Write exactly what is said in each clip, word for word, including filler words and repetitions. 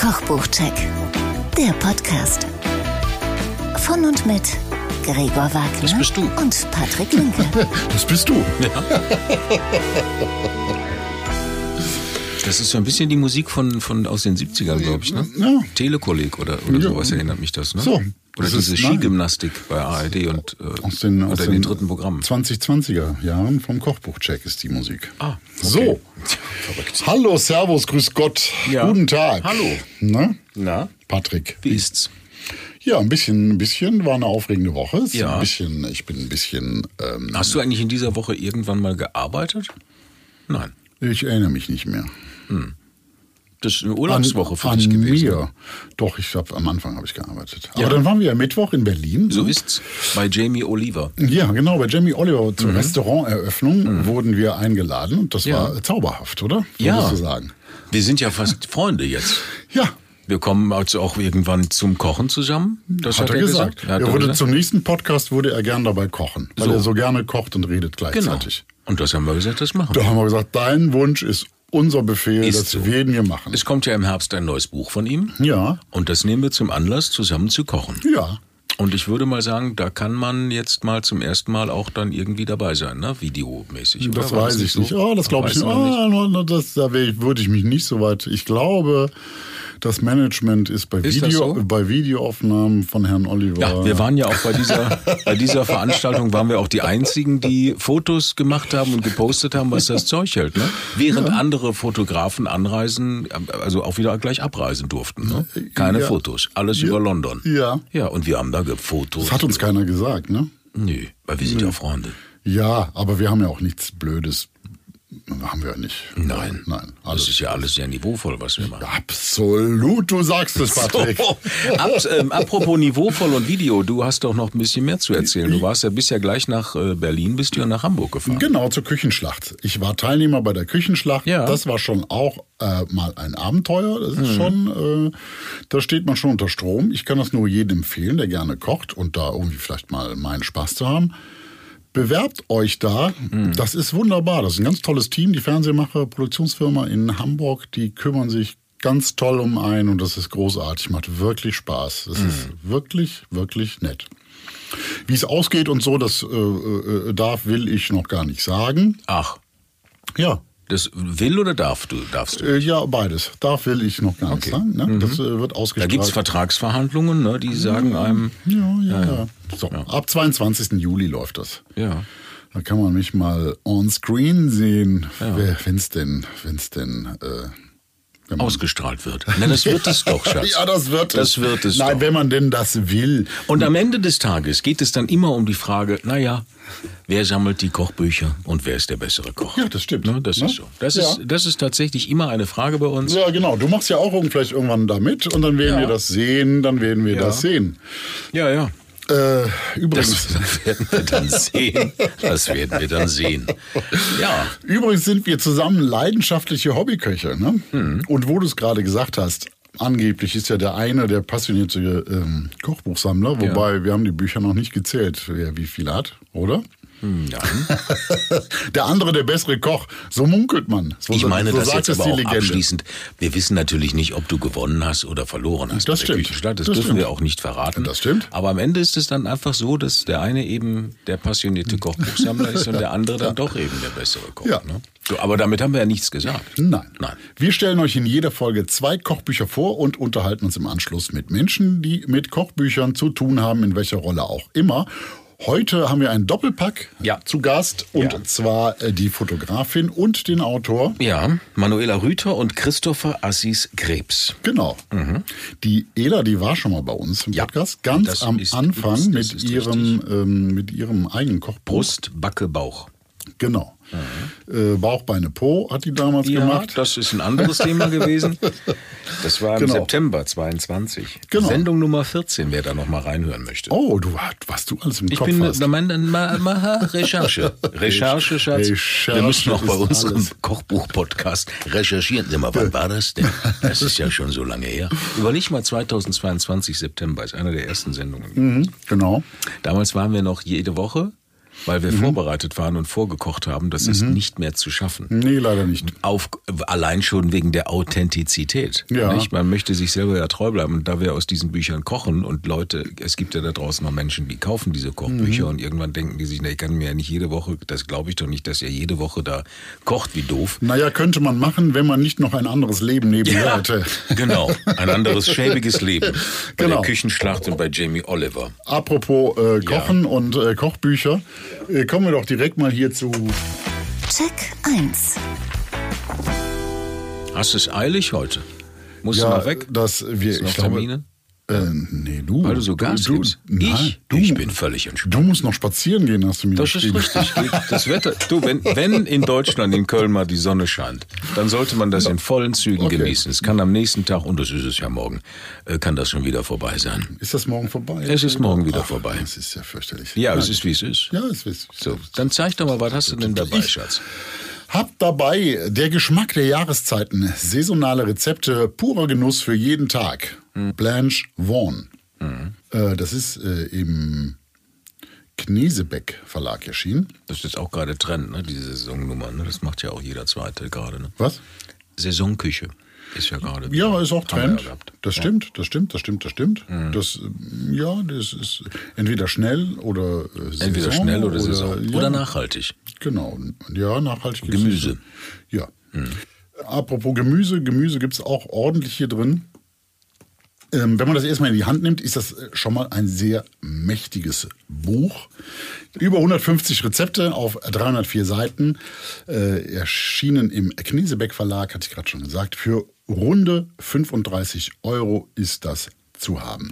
Kochbuchcheck, der Podcast. Von und mit Gregor Wagner das bist du. und Patrick Linke. Das bist du. Ja. Das ist so ein bisschen die Musik von, von aus den siebzigern, glaube ich, ne? Ja. Telekolleg oder, oder Ja. sowas erinnert mich das, ne? So. Oder Das diese ist- nein. Skigymnastik bei A R D und äh, Aus den, aus oder den den dritten Programmen. zwanzig zwanziger Jahren vom Kochbuchcheck ist die Musik. Ah, okay. So. Verrückt. Hallo, Servus, grüß Gott. Ja. Guten Tag. Hallo. Na, Na, Patrick. wie ist's? Ja, ein bisschen, ein bisschen war eine aufregende Woche. Es ist Ja. Ein bisschen, ich bin ein bisschen. Ähm, Hast du eigentlich in dieser Woche irgendwann mal gearbeitet? Nein. ich erinnere mich nicht mehr. Das ist eine Urlaubswoche für an dich gewesen. mir. Doch, ich hab, am Anfang habe ich gearbeitet. Ja. Aber dann waren wir ja Mittwoch in Berlin. So ist's. Bei Jamie Oliver. Ja, genau. Bei Jamie Oliver zur Restauranteröffnung wurden wir eingeladen und das Ja. war zauberhaft, oder? Ja. Würdest du sagen? Wir sind ja fast Freunde jetzt. Ja. Wir kommen also auch irgendwann zum Kochen zusammen. Das Hat er gesagt. Ja, hat er er würde gesagt. zum nächsten Podcast würde er gern dabei kochen, weil So. er so gerne kocht und redet Genau. gleichzeitig. Und das haben wir gesagt, das machen Da wir. haben wir gesagt, dein Wunsch ist unser Befehl, Ist das so. werden wir machen. Es kommt ja im Herbst ein neues Buch von ihm. Ja, Und das nehmen wir zum Anlass, zusammen zu kochen. ja. Und ich würde mal sagen, da kann man jetzt mal zum ersten Mal auch dann irgendwie dabei sein, ne? Videomäßig. Das oder? War weiß ich so? nicht. Oh, das glaube ich Weiß nicht. man nicht. Oh, das, da wär ich- würde ich mich nicht so weit. Ich glaube, das Management ist bei, Ist das Video, so? bei Videoaufnahmen von Herrn Oliver. Ja, wir waren ja auch bei dieser, bei dieser Veranstaltung waren wir auch die einzigen, die Fotos gemacht haben und gepostet haben, was das Zeug hält, ne? Während andere Fotografen anreisen, also auch wieder gleich abreisen durften, ne? Keine Ja. Fotos, alles über London. Ja. Ja, und wir haben da Fotos. Das hat uns keiner gesagt, ne? Nö, weil wir sind ja Freunde. Ja, aber wir haben ja auch nichts Blödes. Haben wir ja nicht. Nein. Nein. Das Alles ist ja alles sehr niveauvoll, was wir machen. absolut, du sagst es, Patrick. So, ab, ähm, apropos niveauvoll und Video, du hast doch noch ein bisschen mehr zu erzählen. Du warst ja bisher gleich nach äh, Berlin, bist du ja nach Hamburg gefahren. Genau, zur Küchenschlacht. Ich war Teilnehmer bei der Küchenschlacht. Ja. Das war schon auch äh, mal ein Abenteuer. Das ist schon, äh, da steht man schon unter Strom. Ich kann das nur jedem empfehlen, der gerne kocht und da irgendwie vielleicht mal meinen Spaß zu haben. Bewerbt euch da. Das ist wunderbar. Das ist ein ganz tolles Team. Die Fernsehmacher, Produktionsfirma in Hamburg, die kümmern sich ganz toll um einen und das ist großartig. Macht wirklich Spaß. Das ist wirklich, wirklich nett. Wie es ausgeht und so, das äh, äh, darf, will ich noch gar nicht sagen. Ach, Ja. das will oder darf du, darfst du? Äh, ja, beides. Darf, will ich noch gar Okay. nicht sagen. Ne? Das äh, wird Da ausgestrahlt. gibt es Vertragsverhandlungen, ne, die sagen einem, Ja, ja, ja. So, ab zweiundzwanzigsten Juli läuft das. ja, Da kann man mich mal on screen sehen, wenn es denn, wenn's denn äh, wenn man- ausgestrahlt wird. Na, das wird es doch, Schatz. Ja, das wird es. Das wird es Nein, doch. wenn man denn das will. Und am Ende des Tages geht es dann immer um die Frage, naja, wer sammelt die Kochbücher und wer ist der bessere Koch? Ja, das stimmt. Ne, das Ne? ist so. Das, Ja. ist, das ist tatsächlich immer eine Frage bei uns. Ja, genau. Du machst ja auch irgend- vielleicht irgendwann da mit und dann werden Ja. wir das sehen, dann werden wir Ja. das sehen. Ja, ja. Äh, übrigens, Das werden wir dann sehen. Das werden wir dann sehen. Ja. übrigens sind wir zusammen leidenschaftliche Hobbyköche. Ne? Mhm. Und wo du es gerade gesagt hast, angeblich ist ja der eine der passionierte ähm, Kochbuchsammler, wobei wir haben die Bücher noch nicht gezählt, wer wie viel hat, oder? Nein. Der andere der bessere Koch, so munkelt man. So, Ich meine so das sagt jetzt es aber die auch Legende. abschließend. Wir wissen natürlich nicht, ob du gewonnen hast oder verloren hast. Das bei der stimmt. Küchenstadt. Das, Das dürfen stimmt. wir auch nicht verraten. Das stimmt. Aber am Ende ist es dann einfach so, dass der eine eben der passionierte Kochbuchsammler ist und der andere dann doch eben der bessere Koch. Ja. Ne? So, aber damit haben wir ja nichts gesagt. Nein. Nein. Wir stellen euch in jeder Folge zwei Kochbücher vor und unterhalten uns im Anschluss mit Menschen, die mit Kochbüchern zu tun haben, in welcher Rolle auch immer. Heute haben wir einen Doppelpack Ja. zu Gast und Ja. zwar äh, die Fotografin und den Autor. Ja, Manuela Rüther und Christopher Assis Krebs. Genau. Die Ela, die war schon mal bei uns im Ja. Podcast, ganz Das am ist- Anfang ist- das mit ist ihrem ähm, mit ihrem eigenen Kochbuch. Brust, Backe, Bauch. Genau. Äh, Bauch, Beine, Po hat die damals Ja, gemacht. das ist ein anderes Thema gewesen. Das war im Genau. September zweiundzwanzig. Genau. Sendung Nummer vierzehn, wer da noch mal reinhören möchte. Oh, du warst du alles im Ich Kopf bin hast. na, meine, ma, ma, Recherche. Recherche, Schatz. Recherche Wir müssen noch bei ist unserem alles. Kochbuch-Podcast recherchieren. Sag mal, wann war das denn? Das ist ja schon so lange her. Überleg mal, zweitausendzweiundzwanzig September ist eine der ersten Sendungen. Mhm, genau. Damals waren wir noch jede Woche weil wir mhm. vorbereitet waren und vorgekocht haben. Das mhm. ist nicht mehr zu schaffen. Nee, leider nicht. Auf, allein schon wegen der Authentizität. Ja. Nicht? Man möchte sich selber ja treu bleiben. Und da wir aus diesen Büchern kochen und Leute, es gibt ja da draußen noch Menschen, die kaufen diese Kochbücher mhm. und irgendwann denken die sich, na, ich kann mir ja nicht jede Woche, das glaube ich doch nicht, dass ihr jede Woche da kocht wie doof. Naja, könnte man machen, wenn man nicht noch ein anderes Leben nebenher ja, hätte. Genau, ein anderes schäbiges Leben. Bei Genau. der Küchenschlacht und bei Jamie Oliver. Apropos äh, Kochen Ja. und äh, Kochbücher, äh, kommen wir doch direkt mal hier zu... Check eins. Hast du es eilig heute? Musst Ja, du noch weg? dass wir, Hast du noch ich glaube, Termine? Äh, nee, du. Weil du so Gas du, gibst. du, nein, Ich? du, Ich bin völlig entspannt. Du musst noch spazieren gehen, hast du mir Das ist geschrieben. richtig. Das Wetter. Du, wenn, wenn in Deutschland, in Köln mal die Sonne scheint, dann sollte man das in vollen Zügen Okay. genießen. Es kann am nächsten Tag, und das ist es ja morgen, äh, kann das schon wieder vorbei sein. Ist das morgen vorbei? Es ist morgen wieder Ach, vorbei. Das ist ja fürchterlich. Ja, Nein. es ist wie es ist. Ja, es ist. So, dann zeig doch mal, was hast du denn dabei, Ich- Schatz? Hab dabei der Geschmack der Jahreszeiten, saisonale Rezepte, purer Genuss für jeden Tag. Blanche Vaughan. Äh, das ist äh, im Knesebeck Verlag erschienen. Das ist jetzt auch gerade Trend, ne? Diese Saisonnummer. Ne? Das macht ja auch jeder Zweite gerade. Ne? Was? Saisonküche ist ja gerade. Ja, ist auch Haben wir Trend. ja gehabt. Das stimmt, das stimmt, das stimmt, das stimmt. Das, äh, ja, das ist entweder schnell oder äh, Saison. Entweder schnell oder Saison. Ja, Oder nachhaltig. Genau, ja, nachhaltig gibt's Gemüse. nicht. Ja. Apropos Gemüse, Gemüse gibt es auch ordentlich hier drin. Ähm, wenn man das erstmal in die Hand nimmt, ist das äh, schon mal ein sehr mächtiges Buch. Über hundertfünfzig Rezepte auf dreihundertvier Seiten. Äh, erschienen im Knesebeck Verlag, hatte ich gerade schon gesagt. Für runde fünfunddreißig Euro ist das zu haben.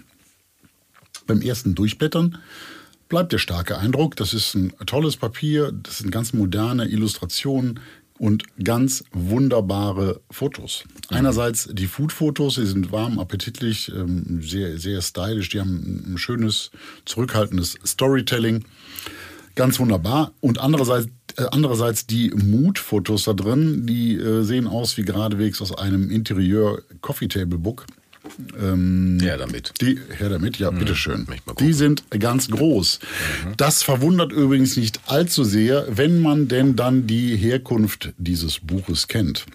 Beim ersten Durchblättern bleibt der starke Eindruck. Das ist ein tolles Papier, das sind ganz moderne Illustrationen und ganz wunderbare Fotos. Einerseits die Food-Fotos, die sind warm, appetitlich, ähm, sehr, sehr stylisch, die haben ein schönes, zurückhaltendes Storytelling. Ganz wunderbar. Und andererseits, äh, andererseits die Mood-Fotos da drin, die äh, sehen aus wie geradewegs aus einem Interieur-Coffee-Table-Book. Ähm, Ja, damit. Die, her damit, ja, bitteschön. möchte mal gucken. Die sind ganz groß. Das verwundert übrigens nicht allzu sehr, wenn man denn dann die Herkunft dieses Buches kennt.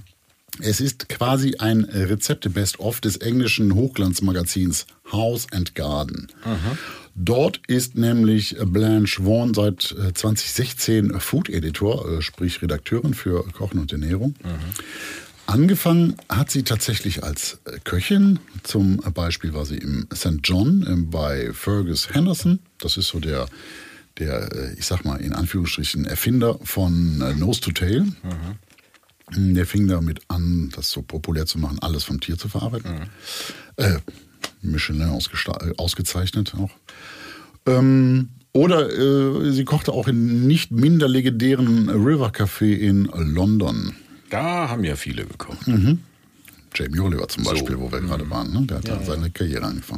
Es ist quasi ein Rezepte-Best-of des englischen Hochglanzmagazins House and Garden. Dort ist nämlich Blanche Vaughan seit äh, zwanzig sechzehn Food-Editor, äh, sprich Redakteurin für Kochen und Ernährung. Angefangen hat sie tatsächlich als äh, Köchin. Zum Beispiel war sie im Sankt John äh, bei Fergus Henderson. Das ist so der, der äh, ich sag mal in Anführungsstrichen, Erfinder von äh, Nose to Tail. Der fing damit an, das so populär zu machen, alles vom Tier zu verarbeiten. Äh, Michelin ausgesta- äh, ausgezeichnet auch. Ähm, oder äh, sie kochte auch in nicht minder legendären River Café in London. Da haben ja viele gekocht. Jamie Oliver zum Beispiel, wo wir gerade waren. Ne? Der hat ja, seine Karriere angefangen.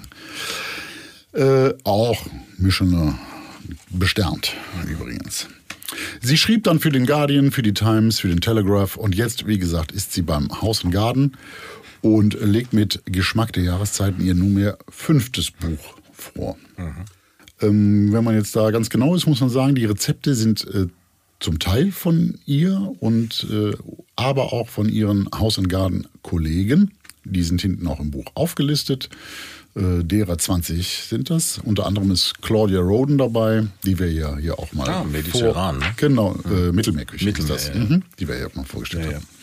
Äh, auch Michelin besternt übrigens. Sie schrieb dann für den Guardian, für die Times, für den Telegraph und jetzt, wie gesagt, ist sie beim House and Garden und legt mit Geschmack der Jahreszeiten ihr nunmehr fünftes Buch vor. Ähm, wenn man jetzt da ganz genau ist, muss man sagen, die Rezepte sind äh, zum Teil von ihr und äh, aber auch von ihren House and Garden Kollegen. Die sind hinten auch im Buch aufgelistet. Äh, derer zwanzig sind das. Unter anderem ist Claudia Roden dabei, die wir ja hier auch mal Ah, mediterran, vor, ne? Genau, äh, Mittelmeerküche Mittelmeer, ist das, ja. mhm, die wir ja auch mal vorgestellt Ja, ja. haben.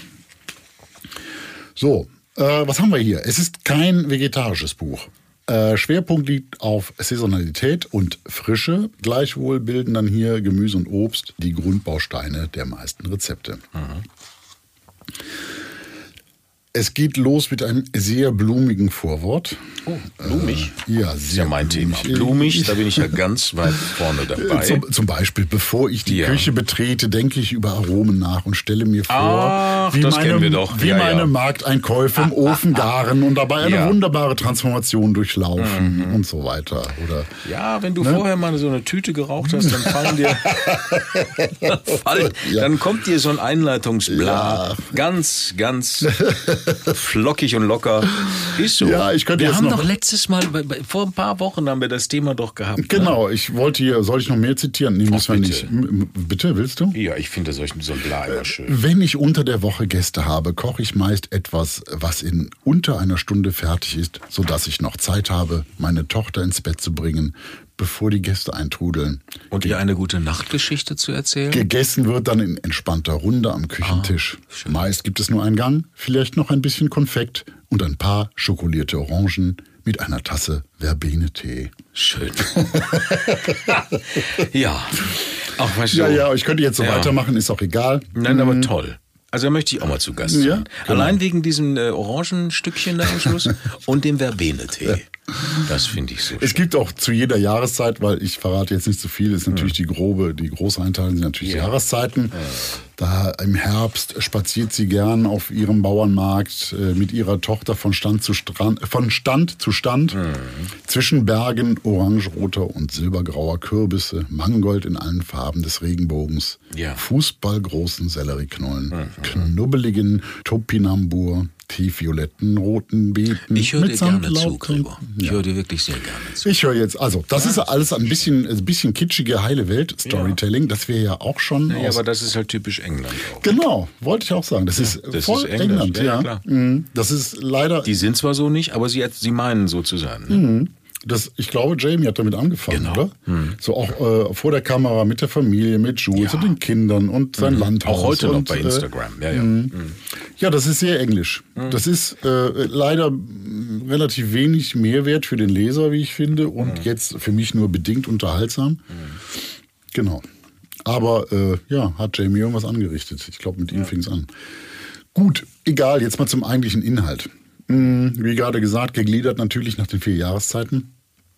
So, äh, was haben wir hier? Es ist kein vegetarisches Buch. Äh, Schwerpunkt liegt auf Saisonalität und Frische. Gleichwohl bilden dann hier Gemüse und Obst die Grundbausteine der meisten Rezepte. Es geht los mit einem sehr blumigen Vorwort. Oh, blumig. Äh, ja, Das ist sehr ja mein blumig. Thema. Blumig, da bin ich ja ganz weit vorne dabei. Zum, zum Beispiel, bevor ich die Ja. Küche betrete, denke ich über Aromen nach und stelle mir vor, Ach, wie, das meine, kennen wir doch. wie Ja, meine ja. Markteinkäufe im Ofen garen und dabei eine Ja. wunderbare Transformation durchlaufen und so weiter. Oder Ja, wenn du vorher mal so eine Tüte geraucht hast, dann fallen dir, dann, fallen, Ja. dann kommt dir so ein Einleitungsblatt. Ja. Ganz, ganz Flockig und locker. Ist so. Ja, ich könnte wir jetzt haben noch doch letztes Mal, bei- bei- vor ein paar Wochen haben wir das Thema doch gehabt. Genau, ich wollte hier, soll ich noch mehr zitieren? Nee, müssen wir bitte. nicht. M- Bitte, willst du? Ne? Ja, ich finde solchen so ein Bla immer schön. Wenn ich unter der Woche Gäste habe, koche ich meist etwas, was in unter einer Stunde fertig ist, sodass ich noch Zeit habe, meine Tochter ins Bett zu bringen, bevor die Gäste eintrudeln. Und ihr eine gute Nachtgeschichte zu erzählen? Gegessen wird dann in entspannter Runde am Küchentisch. Meist gibt es nur einen Gang, vielleicht noch ein bisschen Konfekt und ein paar schokolierte Orangen mit einer Tasse Verbene-Tee. Schön. Ja. Auch mal so. Ja, ja, ich könnte jetzt so Ja. weitermachen, ist auch egal. Nein, aber toll. Also da möchte ich auch mal zu Gast sein. Ja, genau. Allein wegen diesem äh, Orangenstückchen da am Schluss und dem Verbene-Tee. Das finde ich so schön. Es gibt auch zu jeder Jahreszeit, weil ich verrate jetzt nicht so viel, ist natürlich die grobe, die große Einteilung sind natürlich Ja. Jahreszeiten. Da im Herbst spaziert sie gern auf ihrem Bauernmarkt äh, mit ihrer Tochter von Stand zu Strand, von Stand zu Stand, Mhm. zwischen Bergen orangeroter und silbergrauer Kürbisse, Mangold in allen Farben des Regenbogens, Ja. fußballgroßen Sellerieknollen, knubbeligen Topinambur, tiefvioletten roten Beeten. Ich höre mit dir gerne zu, Sandlauch. Gregor. Ich höre dir wirklich sehr gerne zu. Ich höre jetzt, also das ist alles ein bisschen, ein bisschen kitschige heile Welt-Storytelling, das wir ja auch schon Ja, aus... aber das ist halt typisch England auch. Genau, wollte ich auch sagen. Das ist das voll ist England, England, ja, ja. klar. Mhm. Das ist leider, Die sind zwar so nicht, aber sie, sie meinen so zu sein. Ne? das, ich glaube, Jamie hat damit angefangen, Genau. oder? So auch äh, vor der Kamera mit der Familie, mit Jules Ja. und den Kindern und sein Landhaus. Auch heute noch und, bei äh, Instagram. Ja, ja. Mhm. Ja, das ist sehr englisch. Das ist äh, leider mh, relativ wenig Mehrwert für den Leser, wie ich finde, und jetzt für mich nur bedingt unterhaltsam. Genau. Aber äh, ja, hat Jamie irgendwas angerichtet. Ich glaube, mit ihm fing es an. Gut, egal, jetzt mal zum eigentlichen Inhalt. Hm, wie gerade gesagt, gegliedert natürlich nach den vier Jahreszeiten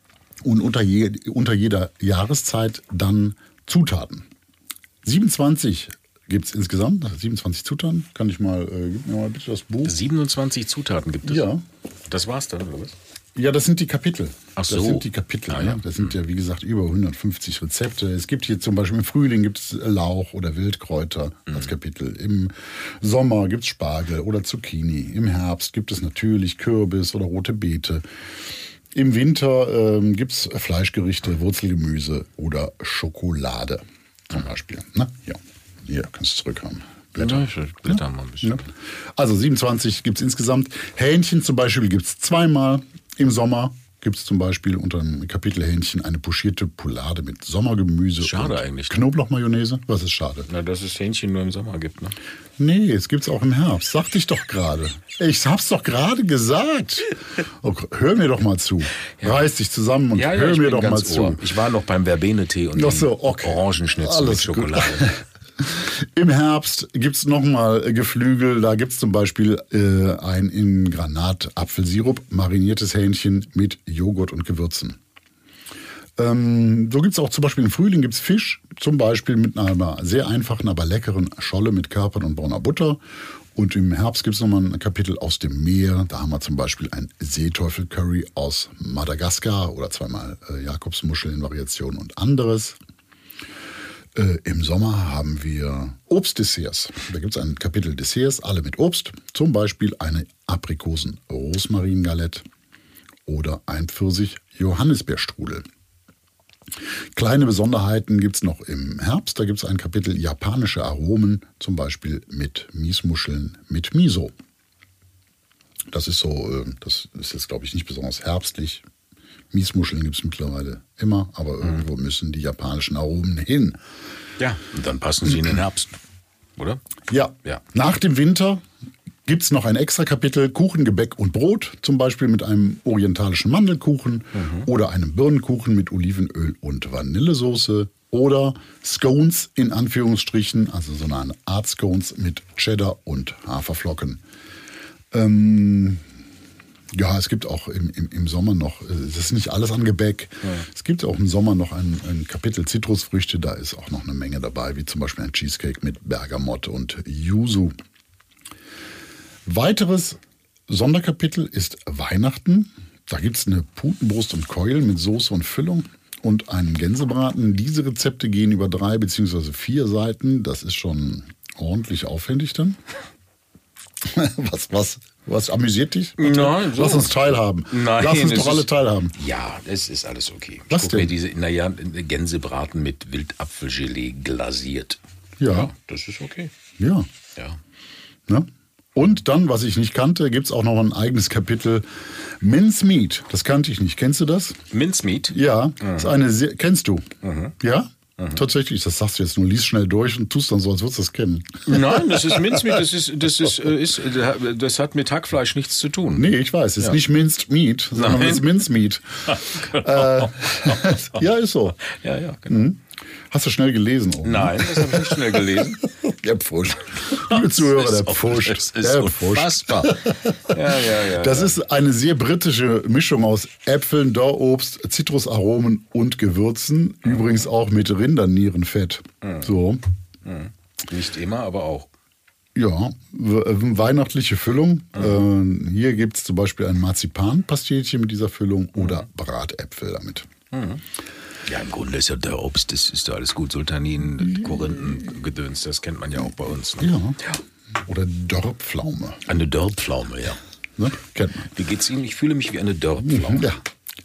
und unter, je, unter jeder Jahreszeit dann Zutaten. siebenundzwanzig gibt es insgesamt, siebenundzwanzig Zutaten. Kann ich mal, äh, gib mir mal bitte das Buch. siebenundzwanzig Zutaten gibt es? Ja. Das war's dann, oder was? Ja, das sind die Kapitel. Ach so. Das sind die Kapitel. Ah, ne? ja. Das sind ja, wie gesagt, über hundertfünfzig Rezepte. Es gibt hier zum Beispiel im Frühling gibt es Lauch oder Wildkräuter als Kapitel. Im Sommer gibt es Spargel oder Zucchini. Im Herbst gibt es natürlich Kürbis oder rote Beete. Im Winter ähm, gibt es Fleischgerichte, Wurzelgemüse oder Schokolade zum Beispiel. Na, ja, hier kannst du zurückhaben. Blätter. Ja, ich blätter mal ein bisschen. Ja. Also siebenundzwanzig gibt es insgesamt. Hähnchen zum Beispiel gibt es zweimal. Im Sommer gibt es zum Beispiel unter dem Kapitel Hähnchen eine pochierte Poulade mit Sommergemüse Schade und eigentlich. Knoblauchmayonnaise. Was ist schade? Na, dass es Hähnchen nur im Sommer gibt, ne? Nee, es gibt's auch im Herbst. Sagte ich doch gerade. Ich hab's doch gerade gesagt. Oh, hör mir doch mal zu. Reiß dich zusammen und Ja, ja, hör ich mir bin doch mal ganz zu. Ohr. Ich war noch beim Verbene-Tee und Ach dem so, okay. Orangenschnitzel Alles mit gut. Schokolade. Im Herbst gibt's noch mal Geflügel. Da gibt's zum Beispiel äh, ein in Granatapfelsirup mariniertes Hähnchen mit Joghurt und Gewürzen. Ähm, so gibt's auch zum Beispiel im Frühling gibt's Fisch, zum Beispiel mit einer sehr einfachen, aber leckeren Scholle mit Kapern und brauner Butter. Und im Herbst gibt's noch mal ein Kapitel aus dem Meer. Da haben wir zum Beispiel ein Seeteufel-Curry aus Madagaskar oder zweimal äh, Jakobsmuscheln, Variationen und anderes. Äh, Im Sommer haben wir Obstdesserts. Da gibt es ein Kapitel Desserts, alle mit Obst. Zum Beispiel eine Aprikosen-Rosmarin-Galette oder ein Pfirsich-Johannisbeerstrudel. Kleine Besonderheiten gibt es noch im Herbst. Da gibt es ein Kapitel japanische Aromen, zum Beispiel mit Miesmuscheln mit Miso. Das ist so, äh, das ist jetzt, glaube ich, nicht besonders herbstlich. Miesmuscheln gibt es mittlerweile immer, aber irgendwo müssen die japanischen Aromen hin. Ja, und dann passen sie in den Herbst, oder? Ja, Ja. Nach dem Winter gibt es noch ein extra Kapitel Kuchen, Gebäck und Brot, zum Beispiel mit einem orientalischen Mandelkuchen oder einem Birnenkuchen mit Olivenöl und Vanillesoße oder Scones in Anführungsstrichen, also so eine Art Scones mit Cheddar und Haferflocken. Ähm, Ja, es gibt auch im, im, im Sommer noch, das ist nicht alles an Gebäck, ja. Es gibt auch im Sommer noch ein, ein Kapitel Zitrusfrüchte, da ist auch noch eine Menge dabei, wie zum Beispiel ein Cheesecake mit Bergamott und Yuzu. Weiteres Sonderkapitel ist Weihnachten. Da gibt es eine Putenbrust und Keulen mit Soße und Füllung und einen Gänsebraten. Diese Rezepte gehen über drei bzw. vier Seiten, das ist schon ordentlich aufwendig dann. Was, was, was amüsiert dich? Nein, so. Lass uns teilhaben. Nein, Lass uns es doch alle ist- teilhaben. Ja, es ist alles okay. Was ich guck mir denn? diese, naja, Gänsebraten mit Wildapfelgelee glasiert. Ja. Das ist okay. Ja. Ja. Ne? Und dann, was ich nicht kannte, gibt es auch noch ein eigenes Kapitel Mincemeat. Das kannte ich nicht. Kennst du das? Mincemeat? Ja. Das ist eine sehr, kennst du? Mhm. Ja? Tatsächlich, das sagst du jetzt nur, liest schnell durch und tust dann so, als würdest du das kennen. Nein, das ist Mincemeat, das ist, das ist, äh, ist, äh, das hat mit Hackfleisch nichts zu tun. Nee, ich weiß, es ist Ja. nicht Minced Meat, sondern Nein. es ist Mincemeat. äh, ja, ist so. Ja, ja, genau. Mhm. Hast du schnell gelesen? Auch, ne? Nein, das habe ich nicht schnell gelesen. Der Pfusch. Liebe Zuhörer, der Das ist Pfusch. Das ist Der Pfusch. unfassbar. Ja, ja, ja. Das ja. ist eine sehr britische Mischung aus Äpfeln, Dorrobst, Zitrusaromen und Gewürzen. Übrigens auch mit Rindernierenfett. So. Nicht immer, aber auch. Ja, we- weihnachtliche Füllung. Äh, hier gibt es zum Beispiel ein Marzipanpastetchen mit dieser Füllung oder Bratäpfel damit. Ja, im Grunde ist ja der Obst, das ist ja alles gut. Sultanin, Korinthen, Gedöns, das kennt man ja auch bei uns. Ne? Ja. Oder Dörrpflaume. Eine Dörrpflaume, ja. Ne? Kennt man. Wie geht's Ihnen? Ich fühle mich wie eine Dörrpflaume. Ja.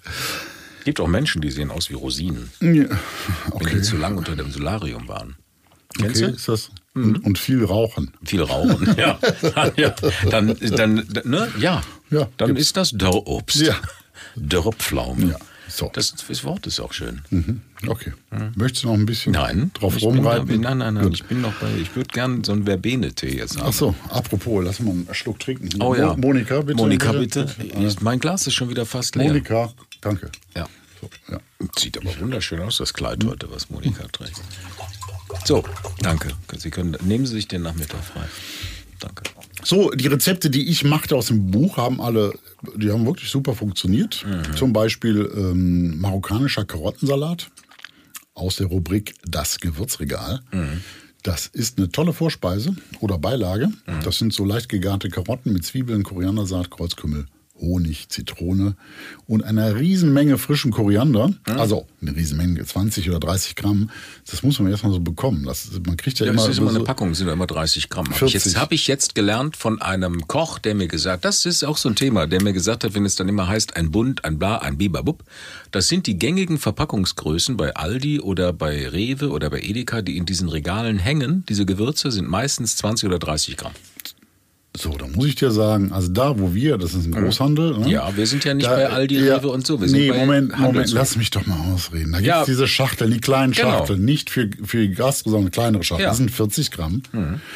Gibt auch Menschen, die sehen aus wie Rosinen, ja. wenn Okay. die zu lang unter dem Solarium waren. Kennst Okay, du? ist das? Und, und viel rauchen. Viel rauchen. Ja, ja. Dann, dann, ne? Ja. Ja, Dann gibt's. ist das Dörrobst. Ja. Dörrpflaume. Ja, so. Das, das Wort ist auch schön. Mhm. Okay. Möchtest du noch ein bisschen Nein. drauf ich bin rumreiten? da- Nein, nein, nein. Gut. Ich bin noch bei. Ich würde gerne so einen Verbene-Tee jetzt haben. Ach so, apropos, lass mal einen Schluck trinken. Hier. Oh ja. Mo- Monika, bitte. Monika, bitte. Mein Glas ist schon wieder fast leer. Monika, danke. Ja. So, ja. Sieht aber wunderschön aus, das Kleid heute, was Monika trägt. So, danke. Sie können, nehmen Sie sich den Nachmittag frei. Danke. So, die Rezepte, die ich machte aus dem Buch, haben alle, die haben wirklich super funktioniert. Mhm. Zum Beispiel ähm, marokkanischer Karottensalat aus der Rubrik Das Gewürzregal. Mhm. Das ist eine tolle Vorspeise oder Beilage. Mhm. Das sind so leicht gegarte Karotten mit Zwiebeln, Koriandersaat, Kreuzkümmel, Honig, Zitrone und einer Riesenmenge frischem Koriander. Also eine Riesenmenge, zwanzig oder dreißig Gramm. Das muss man erstmal so bekommen. Das, man kriegt ja, Ja, immer, das ist immer so, eine Packung, sind ja immer dreißig Gramm. Hab ich vierzig. jetzt habe ich jetzt gelernt von einem Koch, der mir gesagt, das ist auch so ein Thema, der mir gesagt hat, wenn es dann immer heißt, ein Bund, ein Bla, ein Bibabub, das sind die gängigen Verpackungsgrößen bei Aldi oder bei Rewe oder bei Edeka, die in diesen Regalen hängen. Diese Gewürze sind meistens zwanzig oder dreißig Gramm. So, da muss ich dir sagen, also da, wo wir, das ist ein Großhandel. Ne? Ja, wir sind ja nicht Da- bei Aldi, ja, Rewe und so. Wir nee, sind bei Moment, Moment, Handelshof. lass mich doch mal ausreden. Da gibt es Ja. diese Schachteln, die kleinen Genau. Schachteln, nicht für, für Gastro, sondern kleinere Schachteln. Ja. Das sind vierzig Gramm.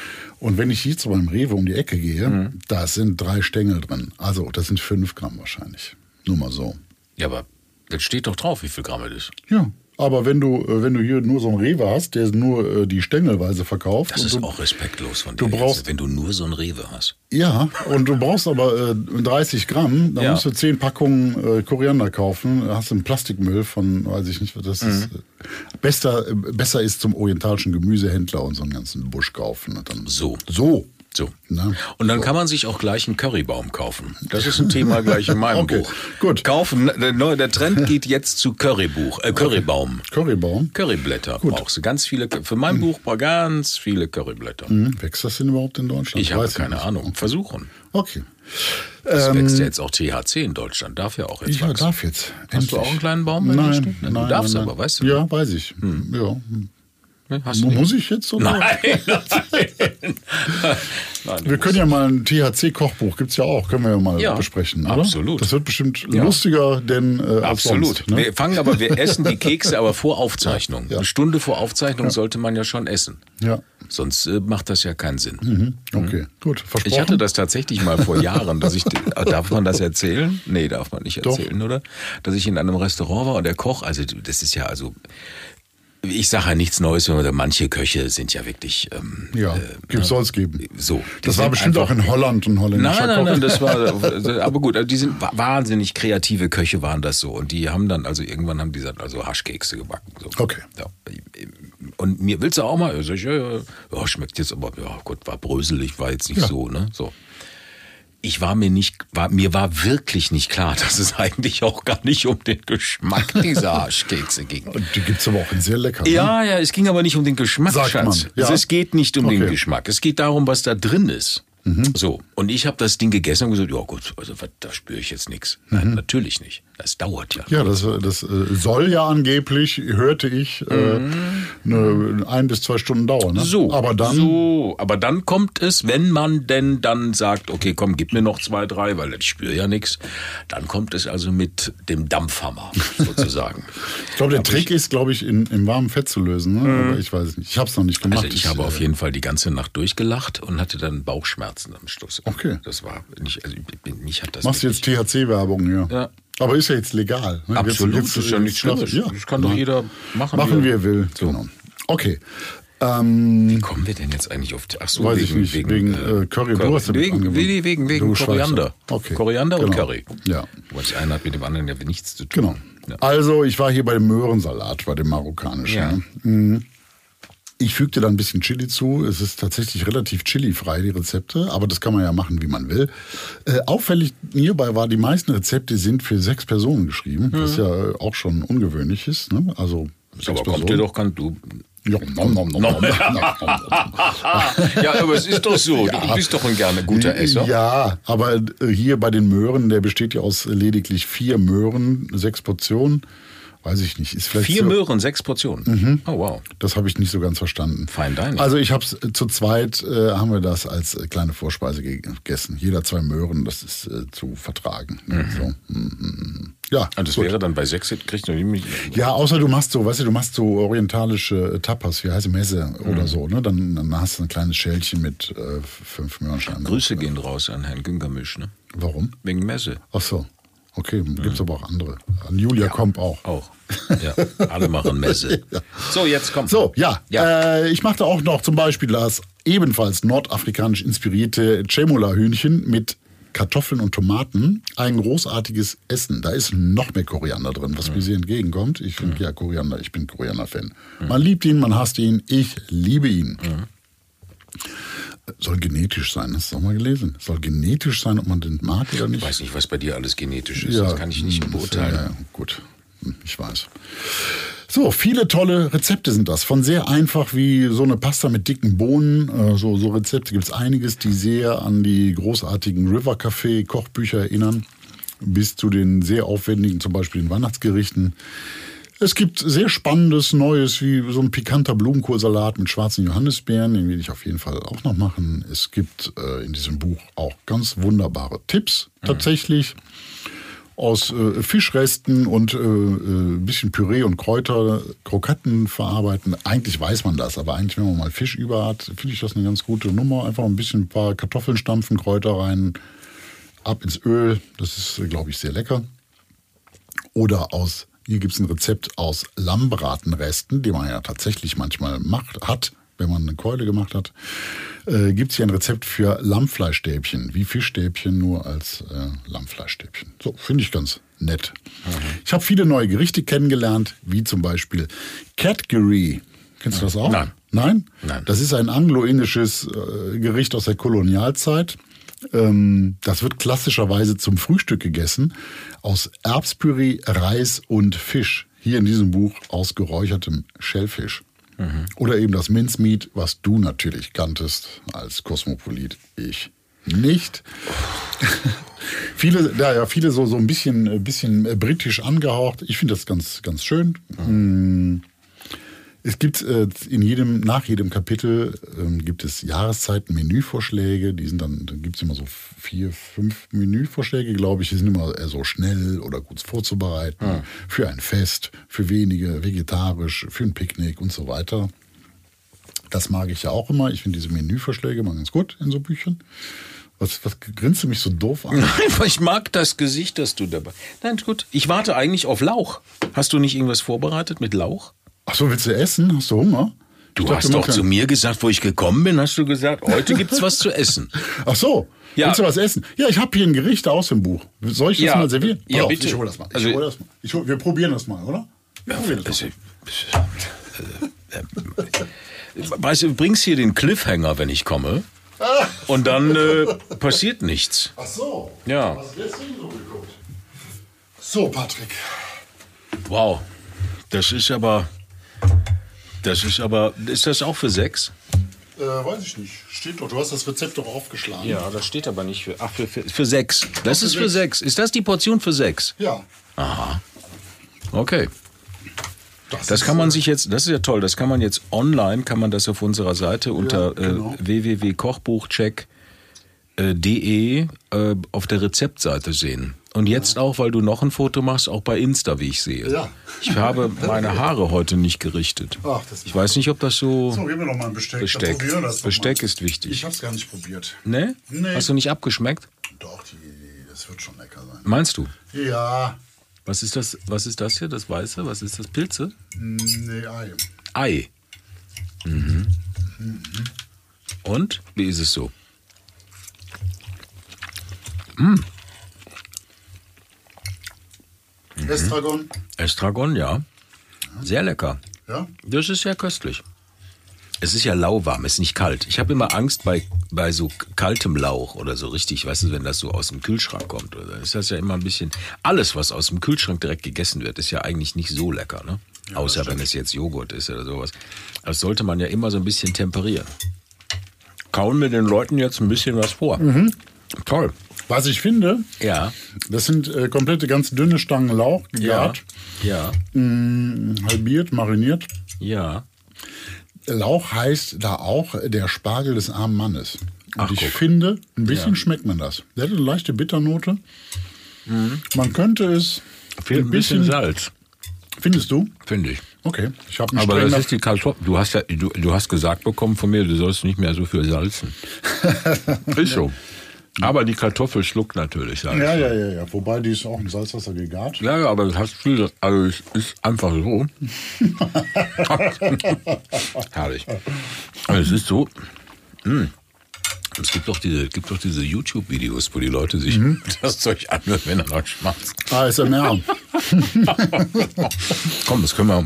Und wenn ich hier zu meinem Rewe um die Ecke gehe, Mhm. da sind drei Stängel drin. Also, das sind fünf Gramm wahrscheinlich. Nur mal so. Ja, aber das steht doch drauf, wie viel Gramm es ist. Ja. Aber wenn du, äh, wenn du hier nur so einen Rewe hast, der nur äh, die Stängelweise verkauft. Das und ist du, auch respektlos von dir, du brauchst- jetzt, wenn du nur so ein Rewe hast. Ja, und du brauchst aber äh, dreißig Gramm, dann Ja. musst du zehn Packungen äh, Koriander kaufen, da hast du einen Plastikmüll von, weiß ich nicht, was das ist. Mhm. Äh, besser, äh, besser ist zum orientalischen Gemüsehändler und so einen ganzen Busch kaufen. Und dann, So. So. So. Na, Und dann kann man sich auch gleich einen Currybaum kaufen. Das ist ein Thema gleich in meinem Okay, Buch. gut. Kaufen, der, neue- der Trend geht jetzt zu Currybuch, äh, Currybaum. Currybaum. Curryblätter brauchst du. Ganz viele, für mein Buch brauche ganz viele Curryblätter. Hm, wächst das denn überhaupt in Deutschland? Ich habe Weiß keine nicht. Ahnung. Versuchen. Okay. Es Ähm, wächst ja jetzt auch T H C in Deutschland. Darf ja auch jetzt Ja, wachsen. darf jetzt. Hast du Endlich. auch einen kleinen Baum? wenn Nein, das stimmt? Na, nein, Du darfst nein, nein. aber, weißt du? Ja, weiß ich. Ja. Ne, Hast du Muss nicht? ich jetzt? Oder? Nein, nein. Nein, du Wir können ja mal ein T H C-Kochbuch, gibt's ja auch, können wir ja mal Ja, besprechen, oder? absolut. Das wird bestimmt Ja. lustiger, denn äh, als Absolut. sonst, ne? Wir fangen aber, wir essen die Kekse aber vor Aufzeichnung. Ja. Eine Stunde vor Aufzeichnung sollte man ja schon essen. Ja, Sonst äh, macht das ja keinen Sinn. mhm. okay, gut, versprochen. Ich hatte das tatsächlich mal vor Jahren, dass ich, darf man das erzählen? Nee, darf man nicht Doch. erzählen, oder? Dass ich in einem Restaurant war und der Koch, also das ist ja also, ich sage ja nichts Neues, wenn man, manche Köche sind ja wirklich, ähm, Ja, äh, gibt soll es geben. so. Die Das war sind bestimmt einfach- auch in Holland ein holländischer Nein, nein, Koch. nein, das war, aber gut, also die sind wa- wahnsinnig kreative Köche waren das so und die haben dann, also irgendwann haben die dann also Haschkekse gebacken. So. Okay. Ja. Und mir willst du auch mal, sag ich, ja, ja, ja, schmeckt jetzt aber, ja Gott, war bröselig, war jetzt nicht Ja. so, ne, so. Ich war mir nicht, war, mir war wirklich nicht klar, dass es eigentlich auch gar nicht um den Geschmack dieser Haschkekse ging. Und die gibt's aber auch in sehr lecker. Ne? Ja, ja, es ging aber nicht um den Geschmack, Sagt Schatz. man, ja. Also es geht nicht um den Okay. Geschmack. Es geht darum, was da drin ist. Mhm. So, und ich habe das Ding gegessen und gesagt, ja gut, also da spüre ich jetzt nichts. Nein, mhm. natürlich nicht. Das dauert ja. Ja, das, das äh, soll ja angeblich, hörte ich, äh, mhm. ne, ein bis zwei Stunden dauern. Ne? So, aber dann, so, aber dann kommt es, wenn man denn dann sagt, okay, komm, gib mir noch zwei, drei, weil ich spüre ja nichts. Dann kommt es also mit dem Dampfhammer sozusagen. Ich glaube, der aber Trick ich, ist, glaube ich, in, im warmen Fett zu lösen. Ne? Mhm. Aber ich weiß es nicht. Ich habe es noch nicht gemacht. Also ich, ich habe äh, auf jeden Fall die ganze Nacht durchgelacht und hatte dann Bauchschmerzen am Schluss. Okay. Das war nicht, also mich hat das. Machst du jetzt T H C-Werbung, ja? Ja. Aber ist ja jetzt legal. Ne? Absolut, jetzt, jetzt, das ist ja nichts Schlimmes. Ja. Das kann doch jeder machen. Machen, wie er will. So. Genau. Okay. Ähm, wie kommen wir denn jetzt eigentlich auf... Ach so, weiß wegen, ich nicht, wegen, wegen äh, Curry. Curry. Du hast wegen, wegen, wegen, wegen Koriander. Okay. Koriander genau. und Curry. Ja. Das eine hat mit dem anderen ja nichts zu tun. Genau. Ja. Also, ich war hier bei dem Möhrensalat, bei dem marokkanischen. Ja. Ne? Mhm. Ich fügte da ein bisschen Chili zu. Es ist tatsächlich relativ chilifrei, die Rezepte. Aber das kann man ja machen, wie man will. Äh, auffällig hierbei war, die meisten Rezepte sind für sechs Personen geschrieben. Mhm. Was ja auch schon ungewöhnlich ist. Ne? Also, sechs aber Personen. kommt dir doch, kann du... Ja, nom, nom, nom, nom, nom. Ja, aber es ist doch so. Ja. Du bist doch ein gerne guter Esser. Ja, aber hier bei den Möhren, der besteht ja aus lediglich vier Möhren, sechs Portionen. Weiß ich nicht. Ist vielleicht Vier so. Möhren, sechs Portionen. Mhm. Oh, wow. Das habe ich nicht so ganz verstanden. Fein Dining. Also ich habe es zu zweit, äh, haben wir das als äh, kleine Vorspeise gegessen. Jeder zwei Möhren, das ist äh, zu vertragen. Mhm. So. Mhm. Ja. Und das gut. wäre dann bei sechs, kriegst du nicht. Ja, außer du machst so, weißt du, du machst so orientalische Tapas, wie heißt Messe mhm. oder so, ne? Dann, dann hast du ein kleines Schälchen mit äh, fünf Möhrenscheiben. Grüße ne? gehen raus an Herrn Güngermisch, ne? Warum? Wegen Messe. Ach so. Okay, gibt's mhm. aber auch andere. An Julia ja, Komp auch. Auch. Ja, alle machen Messe. Ja. So, jetzt kommt. So, ja. ja. Äh, ich machte auch noch zum Beispiel das ebenfalls nordafrikanisch inspirierte Cemola-Hühnchen mit Kartoffeln und Tomaten. Ein großartiges Essen. Da ist noch mehr Koriander drin, was mhm. mir sehr entgegenkommt. Ich finde mhm. ja Koriander, ich bin Koriander-Fan. Mhm. Man liebt ihn, man hasst ihn, ich liebe ihn. Mhm. Soll genetisch sein, hast du auch mal gelesen? Soll genetisch sein, ob man den mag oder nicht? Ich weiß nicht, was bei dir alles genetisch ist. Ja, das kann ich nicht beurteilen. Ja, ja, gut, ich weiß. So, viele tolle Rezepte sind das. Von sehr einfach wie so eine Pasta mit dicken Bohnen. So, so Rezepte gibt es einiges, die sehr an die großartigen River Café Kochbücher erinnern. Bis zu den sehr aufwendigen, zum Beispiel den Weihnachtsgerichten. Es gibt sehr Spannendes, Neues, wie so ein pikanter Blumenkohlsalat mit schwarzen Johannisbeeren, den will ich auf jeden Fall auch noch machen. Es gibt äh, in diesem Buch auch ganz wunderbare Tipps, tatsächlich, aus äh, Fischresten und äh, ein bisschen Püree und Kräuter, Kroketten verarbeiten. Eigentlich weiß man das, aber eigentlich, wenn man mal Fisch über hat, finde ich das eine ganz gute Nummer. Einfach ein bisschen ein paar Kartoffeln stampfen, Kräuter rein, ab ins Öl. Das ist, glaube ich, sehr lecker. Oder aus Hier gibt es ein Rezept aus Lammbratenresten, die man ja tatsächlich manchmal macht, hat, wenn man eine Keule gemacht hat. Äh, gibt es hier ein Rezept für Lammfleischstäbchen, wie Fischstäbchen, nur als äh, Lammfleischstäbchen. So, finde ich ganz nett. Mhm. Ich habe viele neue Gerichte kennengelernt, wie zum Beispiel Catgary. Kennst du das auch? Nein. Nein? Nein. Das ist ein anglo-indisches äh, Gericht aus der Kolonialzeit. Das wird klassischerweise zum Frühstück gegessen aus Erbspüree, Reis und Fisch. Hier in diesem Buch aus geräuchertem Schellfisch. Mhm. Oder eben das Mincemeat, was du natürlich kanntest als Kosmopolit. Ich nicht. viele, ja, ja, viele so, so ein bisschen, bisschen britisch angehaucht. Ich finde das ganz, ganz schön. Mhm. Es gibt äh, in jedem, nach jedem Kapitel ähm, gibt es Jahreszeiten, Menüvorschläge. Die sind dann, dann gibt es immer so vier, fünf Menüvorschläge, glaube ich. Die sind immer eher so schnell oder gut vorzubereiten. Ja. Für ein Fest, für wenige, vegetarisch, für ein Picknick und so weiter. Das mag ich ja auch immer. Ich finde diese Menüvorschläge immer ganz gut in so Büchern. Was, was grinst du mich so doof an? Nein, ich mag das Gesicht, das du dabei... Nein, gut. Ich warte eigentlich auf Lauch. Hast du nicht irgendwas vorbereitet mit Lauch? Ach so, willst du essen? Hast du Hunger? Du dachte, hast doch zu mir gesagt, wo ich gekommen bin, hast du gesagt, heute gibt's was zu essen. Ach so, ja. Willst du was essen? Ja, ich habe hier ein Gericht aus dem Buch. Soll ich das ja. mal servieren? Ja, auf, bitte. Ich hol das mal. Ich also, hol das mal. Ich hol, wir probieren das mal, oder? Wir ja, probieren das also, mal. Weißt du, du bringst hier den Cliffhanger, wenn ich komme. Und dann äh, passiert nichts. Ach so. Ja. Was ist deswegen so geguckt? So, Patrick. Wow. Das ist aber... Das ist aber, ist das auch für sechs? Äh, weiß ich nicht. Steht doch, du hast das Rezept doch aufgeschlagen. Ja, das steht aber nicht für. Ach, für, für, für sechs. Das für ist für sechs. Ist das die Portion für sechs? Ja. Aha. Okay. Das, Das ist, kann man äh, sich jetzt, das ist ja toll, das kann man jetzt online, kann man das auf unserer Seite unter genau. äh, w w w punkt kochbuchcheck punkt d e äh, auf der Rezeptseite sehen. Und jetzt auch, weil du noch ein Foto machst, auch bei Insta, wie ich sehe. Ja. Ich habe meine Haare heute nicht gerichtet. Ach, das ich weiß nicht, ob das so... So, gib mir noch mal ein Besteck. Besteck, Probieren das doch Besteck mal. ist wichtig. Ich hab's gar nicht probiert. Ne? Nee. Hast du nicht abgeschmeckt? Doch, die, das wird schon lecker sein. Meinst du? Ja. Was ist das, was ist das hier, das Weiße? Was ist das, Pilze? Nee, Ei. Ei. Mhm. Mhm. Und? Wie ist es so? Mm. Estragon. Estragon, ja. Sehr lecker. Ja? Das ist sehr köstlich. Es ist ja lauwarm, es ist nicht kalt. Ich habe immer Angst bei, bei so kaltem Lauch oder so richtig, weißt du, wenn das so aus dem Kühlschrank kommt. Oder ist das ja immer ein bisschen... Alles, was aus dem Kühlschrank direkt gegessen wird, ist ja eigentlich nicht so lecker, ne? Ja, außer wenn es jetzt Joghurt ist oder sowas. Das sollte man ja immer so ein bisschen temperieren. Kauen wir den Leuten jetzt ein bisschen was vor. Mhm. Toll. Was ich finde, Ja. das sind äh, komplette ganz dünne Stangen Lauch, Ja. gegart, Ja. mh, halbiert, mariniert. Ja. Lauch heißt da auch der Spargel des armen Mannes. Und Ach, ich guck. finde, ein bisschen Ja. schmeckt man das. Der hat eine leichte Bitternote. Man könnte es Fehlt ein bisschen Salz, Findest du? finde ich. Okay. Ich habe Aber das ist die Kartoffel. Du hast ja, du, du hast gesagt bekommen von mir, du sollst nicht mehr so viel salzen. Ist so. Aber die Kartoffel schluckt natürlich Salz. Ja, ja, ja, ja. Wobei die ist auch im Salzwasser gegart. Ja, ja, aber das hast viel, also es ist einfach so. Herrlich. Also es ist so. Mh. Es gibt doch diese, gibt doch diese YouTube-Videos, wo die Leute sich Mhm. das Zeug anhören, wenn er noch schmatzt. A S M R. Komm, das können wir.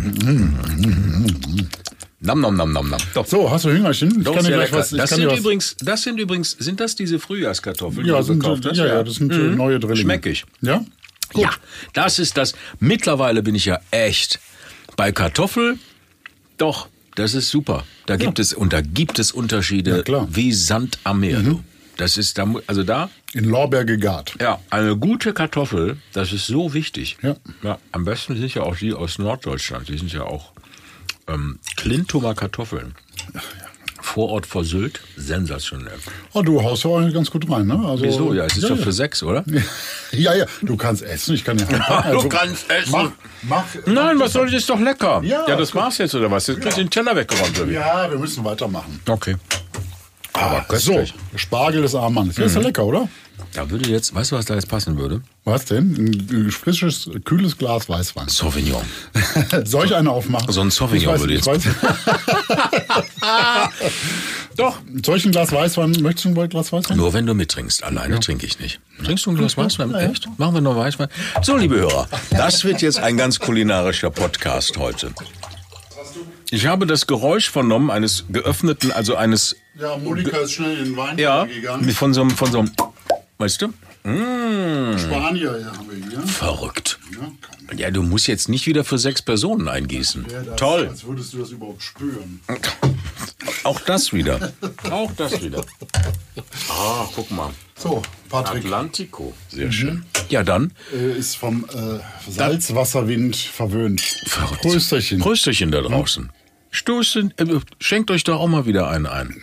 Nam, nam, nam, nam, nam. Doch. So, hast du Hüngerchen? Ich Doch, kann dir sehr gleich lecker. was. Ich das, kann sind dir was übrigens, das sind übrigens, sind das diese Frühjahrskartoffeln, ja, die du sind, gekauft hast? ja, ja, das sind mhm. neue Drillinge. Schmeckig. Ja? Gut. Ja, das ist das. Mittlerweile bin ich ja echt bei Kartoffel. Doch, das ist super. Da gibt Ja. es, und da gibt es Unterschiede Ja, klar. wie Sand am Meer. Du. Das ist da, mu- also da, In Lorbeer gegart. ja, eine gute Kartoffel, das ist so wichtig. Ja. Ja, am besten sind ja auch die aus Norddeutschland. Die sind ja auch ähm, Klintumer Kartoffeln. Vorort vor Sylt, sensationell. Oh, du haust ja auch ganz gut rein, ne? Also, Wieso? Ja, es ist ja, doch ja. für sechs, oder? Ja, ja, du kannst essen, ich kann ja anpacken. Du kannst essen. Mach, mach, Nein, mach was soll ich, ist doch lecker. Ja, Ja, das gut. war's jetzt, oder was? Jetzt kriegst du den Teller weggeräumt, oder wie? Ja, wir müssen weitermachen. Okay. Aber So, köstlich. Spargel des armen Mannes. Das ist ja lecker, oder? Da würde jetzt, weißt du, was da jetzt passen würde? Was denn? Ein frisches, kühles Glas Weißwein. Sauvignon. Soll ich eine aufmachen? So ein Sauvignon Ich weiß, würde ich jetzt- weiß. Doch. Soll ich ein Glas Weißwein? Möchtest du ein Glas Weißwein? Nur wenn du mittrinkst. Alleine trinke ich nicht. Trinkst du ein Glas Weißwein? Echt? Machen wir noch Weißwein? So, liebe Hörer, das wird jetzt ein ganz kulinarischer Podcast heute. Ich habe das Geräusch vernommen eines geöffneten, also eines, Ja, Monika ist schnell in den Wein ja, gegangen. von so einem, von so einem, weißt du? Mmh, Spanier ja, haben wir hier. verrückt. Ja, kann Ja, du musst jetzt nicht wieder für sechs Personen eingießen. Wäre das, Toll. Als würdest du das überhaupt spüren. Auch das wieder. Auch das wieder. Ah, guck mal. So, Patrick Atlantico. Sehr schön. Ja, dann. äh, ist vom äh, Salzwasserwind verwöhnt. Verrückt. Prösterchen. Prösterchen da draußen. Stoßen, äh, schenkt euch doch auch mal wieder einen ein.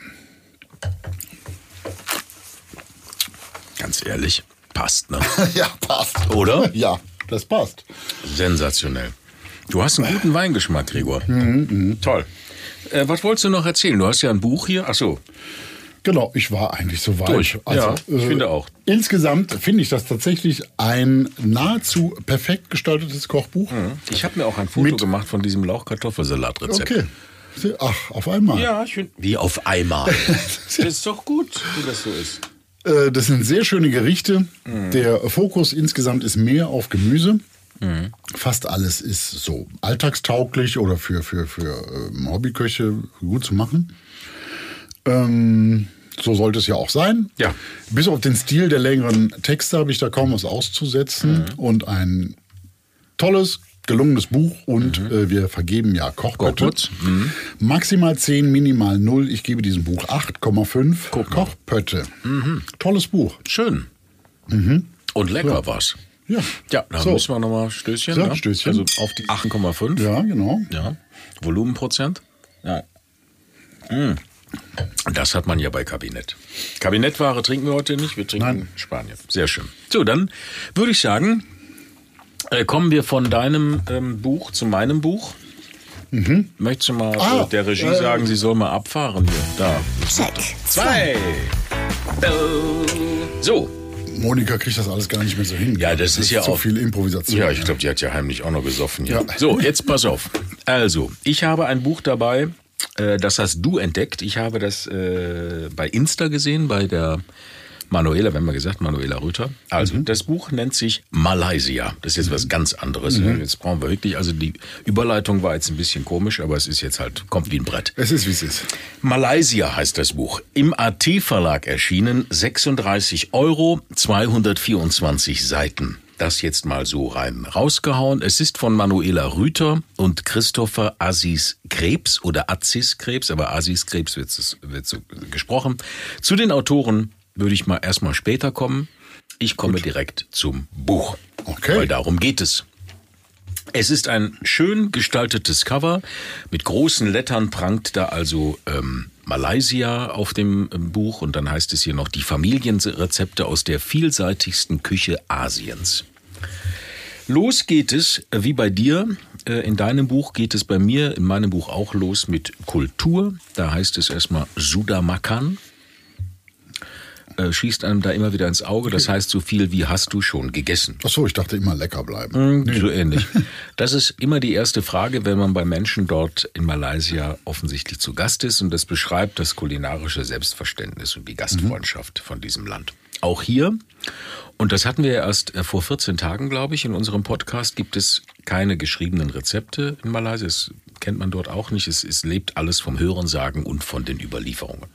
Ganz ehrlich, passt, ne? Ja, passt. Oder? Ja, das passt. Sensationell. Du hast einen guten Weingeschmack, Gregor. Toll. Äh, was wolltest du noch erzählen? Du hast ja ein Buch hier. Ach so. Genau, ich war eigentlich so weit. Durch. Ja, ich finde auch. Insgesamt finde ich das tatsächlich ein nahezu perfekt gestaltetes Kochbuch. Ich habe mir auch ein Foto Mit- gemacht von diesem Lauchkartoffelsalatrezept. Okay. Ach, auf einmal. Ja, ich finde. Wie auf einmal. Das ist doch gut, wie das so ist. Äh, Das sind sehr schöne Gerichte. Der Fokus insgesamt ist mehr auf Gemüse. Fast alles ist so alltagstauglich oder für, für, für ähm, Hobbyköche gut zu machen. Ähm, so sollte es ja auch sein. Ja. Bis auf den Stil der längeren Texte habe ich da kaum was auszusetzen. Und ein tolles, gelungenes Buch und mhm. äh, wir vergeben ja Kochpötte. Kochputz. Mhm. Maximal zehn, minimal null. Ich gebe diesem Buch acht Komma fünf Kochpötte. Mhm. Tolles Buch. Schön. Mhm. Und lecker So. war's. Ja, Ja, da so. müssen wir nochmal Stößchen. So, ne? Stößchen. Also auf die acht Komma fünf. Ja, genau. Ja. Volumenprozent. Ja. Mm. Das hat man ja bei Kabinett. Kabinettware trinken wir heute nicht, wir trinken Nein. Spanien. Sehr schön. So, dann würde ich sagen, äh, kommen wir von deinem ähm, Buch zu meinem Buch. Mhm. Möchtest du mal Ah, äh, der Regie äh, sagen, sie soll mal abfahren hier? Da. Check. Zwei. So. Monika kriegt das alles gar nicht mehr so hin. Ja, das ist ja zu auch viel Improvisation. Ja, ich glaube, die hat ja heimlich auch noch gesoffen hier. Ja. So, jetzt pass auf. Also, ich habe ein Buch dabei, äh, das hast du entdeckt. Ich habe das äh, bei Insta gesehen, bei der Manuela, wenn man gesagt, Manuela Rüther. Also, mhm. das Buch nennt sich Malaysia. Das ist jetzt was ganz anderes. Mhm. Jetzt brauchen wir wirklich, also die Überleitung war jetzt ein bisschen komisch, aber es ist jetzt halt, kommt wie ein Brett. Es ist, wie es ist. Malaysia heißt das Buch. Im A T-Verlag erschienen, sechsunddreißig Euro, zweihundertvierundzwanzig Seiten. Das jetzt mal so rein rausgehauen. Es ist von Manuela Rüther und Christopher Aziz Krebs oder Aziz Krebs, aber Aziz Krebs wird, es, wird so gesprochen. Zu den Autoren würde ich mal erstmal später kommen. Ich komme Gut. direkt zum Buch, okay. weil darum geht es. Es ist ein schön gestaltetes Cover. Mit großen Lettern prangt da also ähm, Malaysia auf dem ähm, Buch. Und dann heißt es hier noch die Familienrezepte aus der vielseitigsten Küche Asiens. Los geht es, wie bei dir. Äh, in deinem Buch geht es bei mir, in meinem Buch auch los mit Kultur. Da heißt es erstmal Sudah Makan. Schießt einem da immer wieder ins Auge. Das heißt so viel wie hast du schon gegessen. Ach so, ich dachte immer lecker bleiben. Mm, nee. So ähnlich. Das ist immer die erste Frage, wenn man bei Menschen dort in Malaysia offensichtlich zu Gast ist. Und das beschreibt das kulinarische Selbstverständnis und die Gastfreundschaft mhm. von diesem Land. Auch hier, und das hatten wir ja erst vor vierzehn Tagen, glaube ich, in unserem Podcast, gibt es keine geschriebenen Rezepte in Malaysia. Das kennt man dort auch nicht. Es, es lebt alles vom Hörensagen und von den Überlieferungen.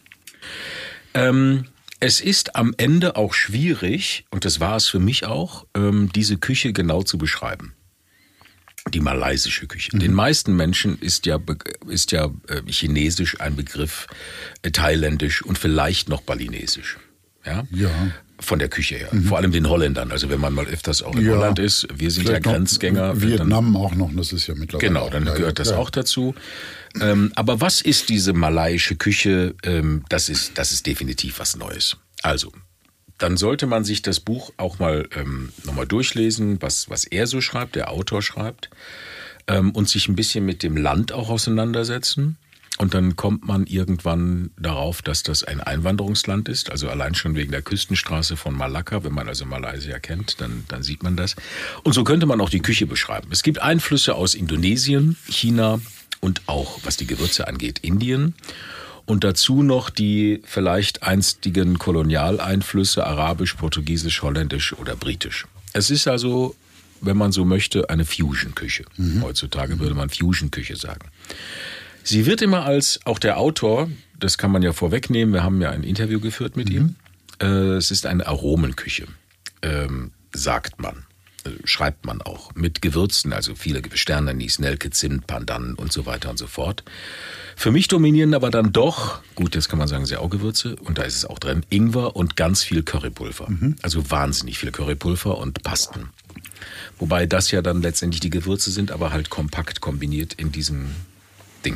Ähm... Es ist am Ende auch schwierig, und das war es für mich auch, diese Küche genau zu beschreiben. Die malaysische Küche. Mhm. Den meisten Menschen ist ja, ist ja Chinesisch ein Begriff, Thailändisch und vielleicht noch Balinesisch. Ja? Ja. Von der Küche her. Mhm. Vor allem den Holländern. Also wenn man mal öfters auch in ja. Holland ist. Wir sind vielleicht ja Grenzgänger. Vietnam dann, auch noch, das ist ja mittlerweile. Genau, dann auch, gehört das ja. auch dazu. Ähm, aber was ist diese malaiische Küche? Ähm, das ist, das ist definitiv was Neues. Also, dann sollte man sich das Buch auch mal ähm, nochmal durchlesen, was, was er so schreibt, der Autor schreibt, ähm, und sich ein bisschen mit dem Land auch auseinandersetzen. Und dann kommt man irgendwann darauf, dass das ein Einwanderungsland ist, also allein schon wegen der Küstenstraße von Malakka. Wenn man also Malaysia kennt, dann, dann sieht man das. Und so könnte man auch die Küche beschreiben. Es gibt Einflüsse aus Indonesien, China und auch, was die Gewürze angeht, Indien. Und dazu noch die vielleicht einstigen Kolonialeinflüsse, arabisch, portugiesisch, holländisch oder britisch. Es ist also, wenn man so möchte, eine Fusion-Küche. Mhm. Heutzutage würde man Fusion-Küche sagen. Sie wird immer als, auch der Autor, das kann man ja vorwegnehmen, wir haben ja ein Interview geführt mit mhm. ihm, äh, es ist eine Aromenküche, ähm, sagt man, äh, schreibt man auch, mit Gewürzen, also viele Sternanis, Nelke, Zimt, Pandan und so weiter und so fort. Für mich dominieren aber dann doch, gut, jetzt kann man sagen Sauergewürze, und da ist es auch drin, Ingwer und ganz viel Currypulver. Mhm. Also wahnsinnig viel Currypulver und Pasten. Wobei das ja dann letztendlich die Gewürze sind, aber halt kompakt kombiniert in diesem Ding.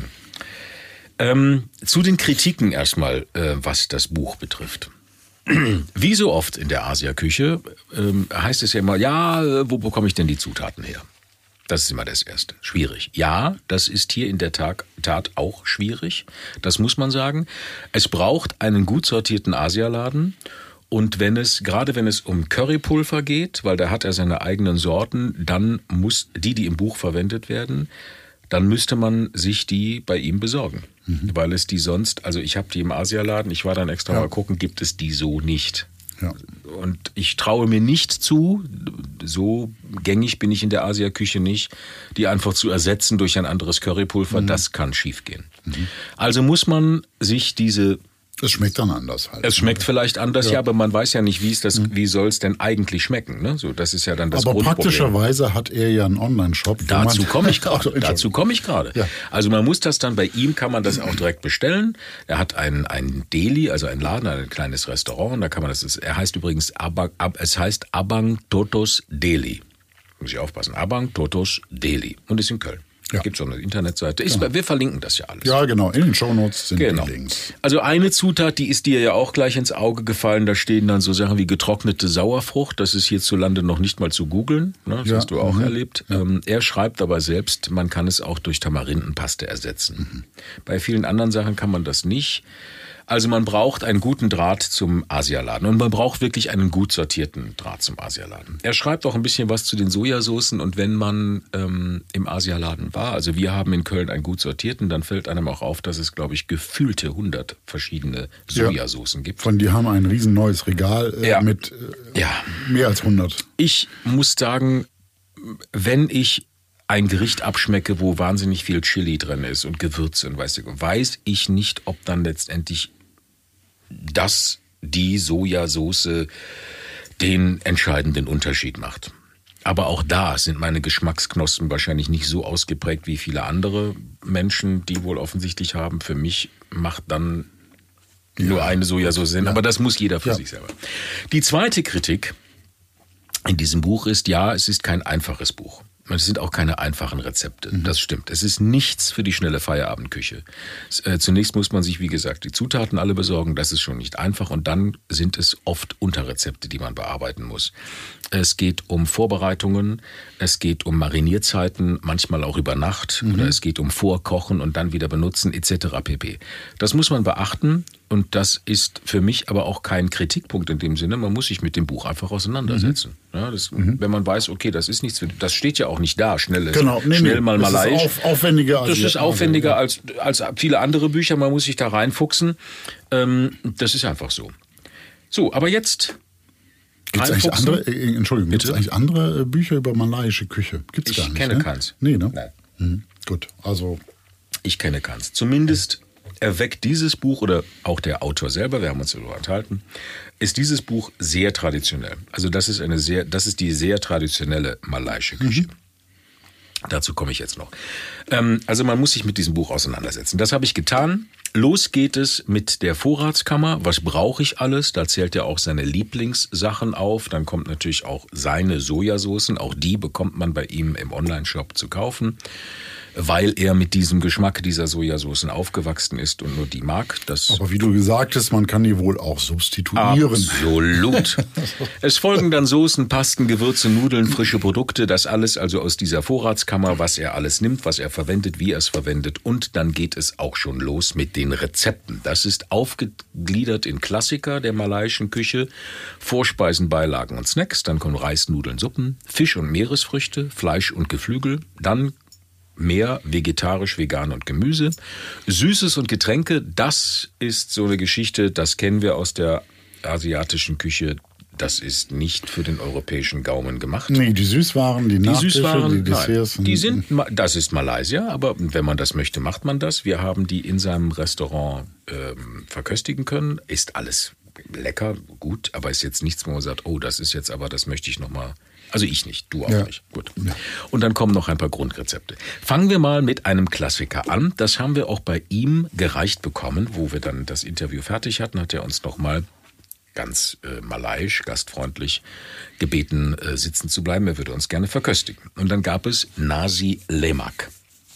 Ähm, zu den Kritiken erstmal, äh, was das Buch betrifft. Wie so oft in der Asiaküche ähm, heißt es ja immer, ja, wo bekomme ich denn die Zutaten her? Das ist immer das Erste. Schwierig. Ja, das ist hier in der Tat auch schwierig. Das muss man sagen. Es braucht einen gut sortierten Asialaden. Und wenn es, gerade wenn es um Currypulver geht, weil da hat er seine eigenen Sorten, dann muss die, die im Buch verwendet werden, dann müsste man sich die bei ihm besorgen. Mhm. Weil es die sonst, also ich habe die im Asialaden, ich war dann extra ja. mal gucken, gibt es die so nicht. Ja. Und ich traue mir nicht zu, so gängig bin ich in der Asiaküche nicht, die einfach zu ersetzen durch ein anderes Currypulver, mhm. das kann schiefgehen. Mhm. Also muss man sich diese Es schmeckt dann anders halt. Es schmeckt vielleicht anders, ja, Ja. aber man weiß ja nicht, wie es das, wie soll es denn eigentlich schmecken. Ne? So, das ist ja dann das Aber Grundproblem. praktischerweise hat er ja einen Online-Shop. wo Dazu man- komme ich Ach, gerade. Entschuldigung. Dazu komme ich gerade. Ja. Also man muss das dann bei ihm, kann man das auch direkt bestellen. Er hat ein ein Deli, also ein Laden, ein kleines Restaurant. Und da kann man das. Ist, er heißt übrigens Abang, Ab, es heißt Abang Totos Deli. Muss ich aufpassen. Abang Totos Deli und ist in Köln. Ja. Gibt so eine Internetseite. Ist, Wir verlinken das ja alles. Ja, genau. In den Shownotes sind Genau. die Links. Also eine Zutat, die ist dir ja auch gleich ins Auge gefallen. Da stehen dann so Sachen wie getrocknete Sauerfrucht. Das ist hierzulande noch nicht mal zu googeln. Ne? Das Ja. hast du auch Mhm. erlebt. Ähm, er schreibt aber selbst, man kann es auch durch Tamarindenpaste ersetzen. Mhm. Bei vielen anderen Sachen kann man das nicht. Also man braucht einen guten Draht zum Asialaden und man braucht wirklich einen gut sortierten Draht zum Asialaden. Er schreibt auch ein bisschen was zu den Sojasoßen und wenn man ähm, im Asialaden war, also wir haben in Köln einen gut sortierten, dann fällt einem auch auf, dass es, glaube ich, gefühlte hundert verschiedene Sojasoßen gibt. Von die haben ein riesen neues Regal äh, Ja. mit äh, Ja, mehr als hundert. ich muss sagen, wenn ich ein Gericht abschmecke, wo wahnsinnig viel Chili drin ist und Gewürze und weiß ich, weiß ich nicht, ob dann letztendlich das, die Sojasauce den entscheidenden Unterschied macht. Aber auch da sind meine Geschmacksknospen wahrscheinlich nicht so ausgeprägt wie viele andere Menschen, die wohl offensichtlich haben. Für mich macht dann nur eine Sojasauce Sinn, aber das muss jeder für Ja. sich selber. Die zweite Kritik in diesem Buch ist, ja, es ist kein einfaches Buch. Es sind auch keine einfachen Rezepte. Das stimmt. Es ist nichts für die schnelle Feierabendküche. Es, äh, zunächst muss man sich, wie gesagt, die Zutaten alle besorgen. Das ist schon nicht einfach. Und dann sind es oft Unterrezepte, die man bearbeiten muss. Es geht um Vorbereitungen, es geht um Marinierzeiten, manchmal auch über Nacht. Mhm. Oder es geht um Vorkochen und dann wieder benutzen et cetera pp. Das muss man beachten. Und das ist für mich aber auch kein Kritikpunkt in dem Sinne. Man muss sich mit dem Buch einfach auseinandersetzen. Mhm. Ja, das, wenn man weiß, okay, das ist nichts für, das steht ja auch nicht da, schnell, Genau, nee, schnell nee, mal das ist malaiisch. auf- aufwendiger als Das ist die- aufwendiger also, als, als viele andere Bücher. Man muss sich da reinfuchsen. Ähm, das ist einfach so. So, aber jetzt Gibt es eigentlich reinfuchsen. andere, äh, Entschuldigung, gibt es Bitte? eigentlich andere äh, Bücher über malaiische Küche? Gibt's Ich gar nicht, kenne ne? keins. Nee, ne? Nein. Mhm. Gut, also Ich kenne keins. Zumindest erweckt dieses Buch, oder auch der Autor selber, wir haben uns darüber unterhalten, ist dieses Buch sehr traditionell. Also das ist eine sehr, das ist die sehr traditionelle malaiische Küche. Mhm. Dazu komme ich jetzt noch. Ähm, also man muss sich mit diesem Buch auseinandersetzen. Das habe ich getan. Los geht es mit der Vorratskammer. Was brauche ich alles? Da zählt er auch seine Lieblingssachen auf. Dann kommt natürlich auch seine Sojasoßen. Auch die bekommt man bei ihm im Onlineshop zu kaufen, weil er mit diesem Geschmack dieser Sojasoßen aufgewachsen ist und nur die mag. Das aber wie du gesagt hast, man kann die wohl auch substituieren. Absolut. Es folgen dann Soßen, Pasten, Gewürze, Nudeln, frische Produkte. Das alles also aus dieser Vorratskammer, was er alles nimmt, was er verwendet, wie er es verwendet. Und dann geht es auch schon los mit den Rezepten. Das ist aufgegliedert in Klassiker der malaiischen Küche, Vorspeisen, Beilagen und Snacks. Dann kommen Reis, Nudeln, Suppen, Fisch und Meeresfrüchte, Fleisch und Geflügel. Dann mehr vegetarisch, vegan und Gemüse. Süßes und Getränke, das ist so eine Geschichte, das kennen wir aus der asiatischen Küche. Das ist nicht für den europäischen Gaumen gemacht. Nee, die Süßwaren, die Die Nachtische, Süßwaren, die Desserts. nein, die sind, ma- das ist Malaysia, aber wenn man das möchte, macht man das. Wir haben die in seinem Restaurant ähm, verköstigen können. Ist alles lecker, gut, aber ist jetzt nichts, wo man sagt, oh, das ist jetzt aber, das möchte ich nochmal. Also ich nicht, du auch Ja. nicht. Gut. Ja. Und dann kommen noch ein paar Grundrezepte. Fangen wir mal mit einem Klassiker an. Das haben wir auch bei ihm gereicht bekommen, wo wir dann das Interview fertig hatten, hat er uns noch mal ganz äh, malaiisch, gastfreundlich gebeten, äh, sitzen zu bleiben. Er würde uns gerne verköstigen. Und dann gab es Nasi Lemak.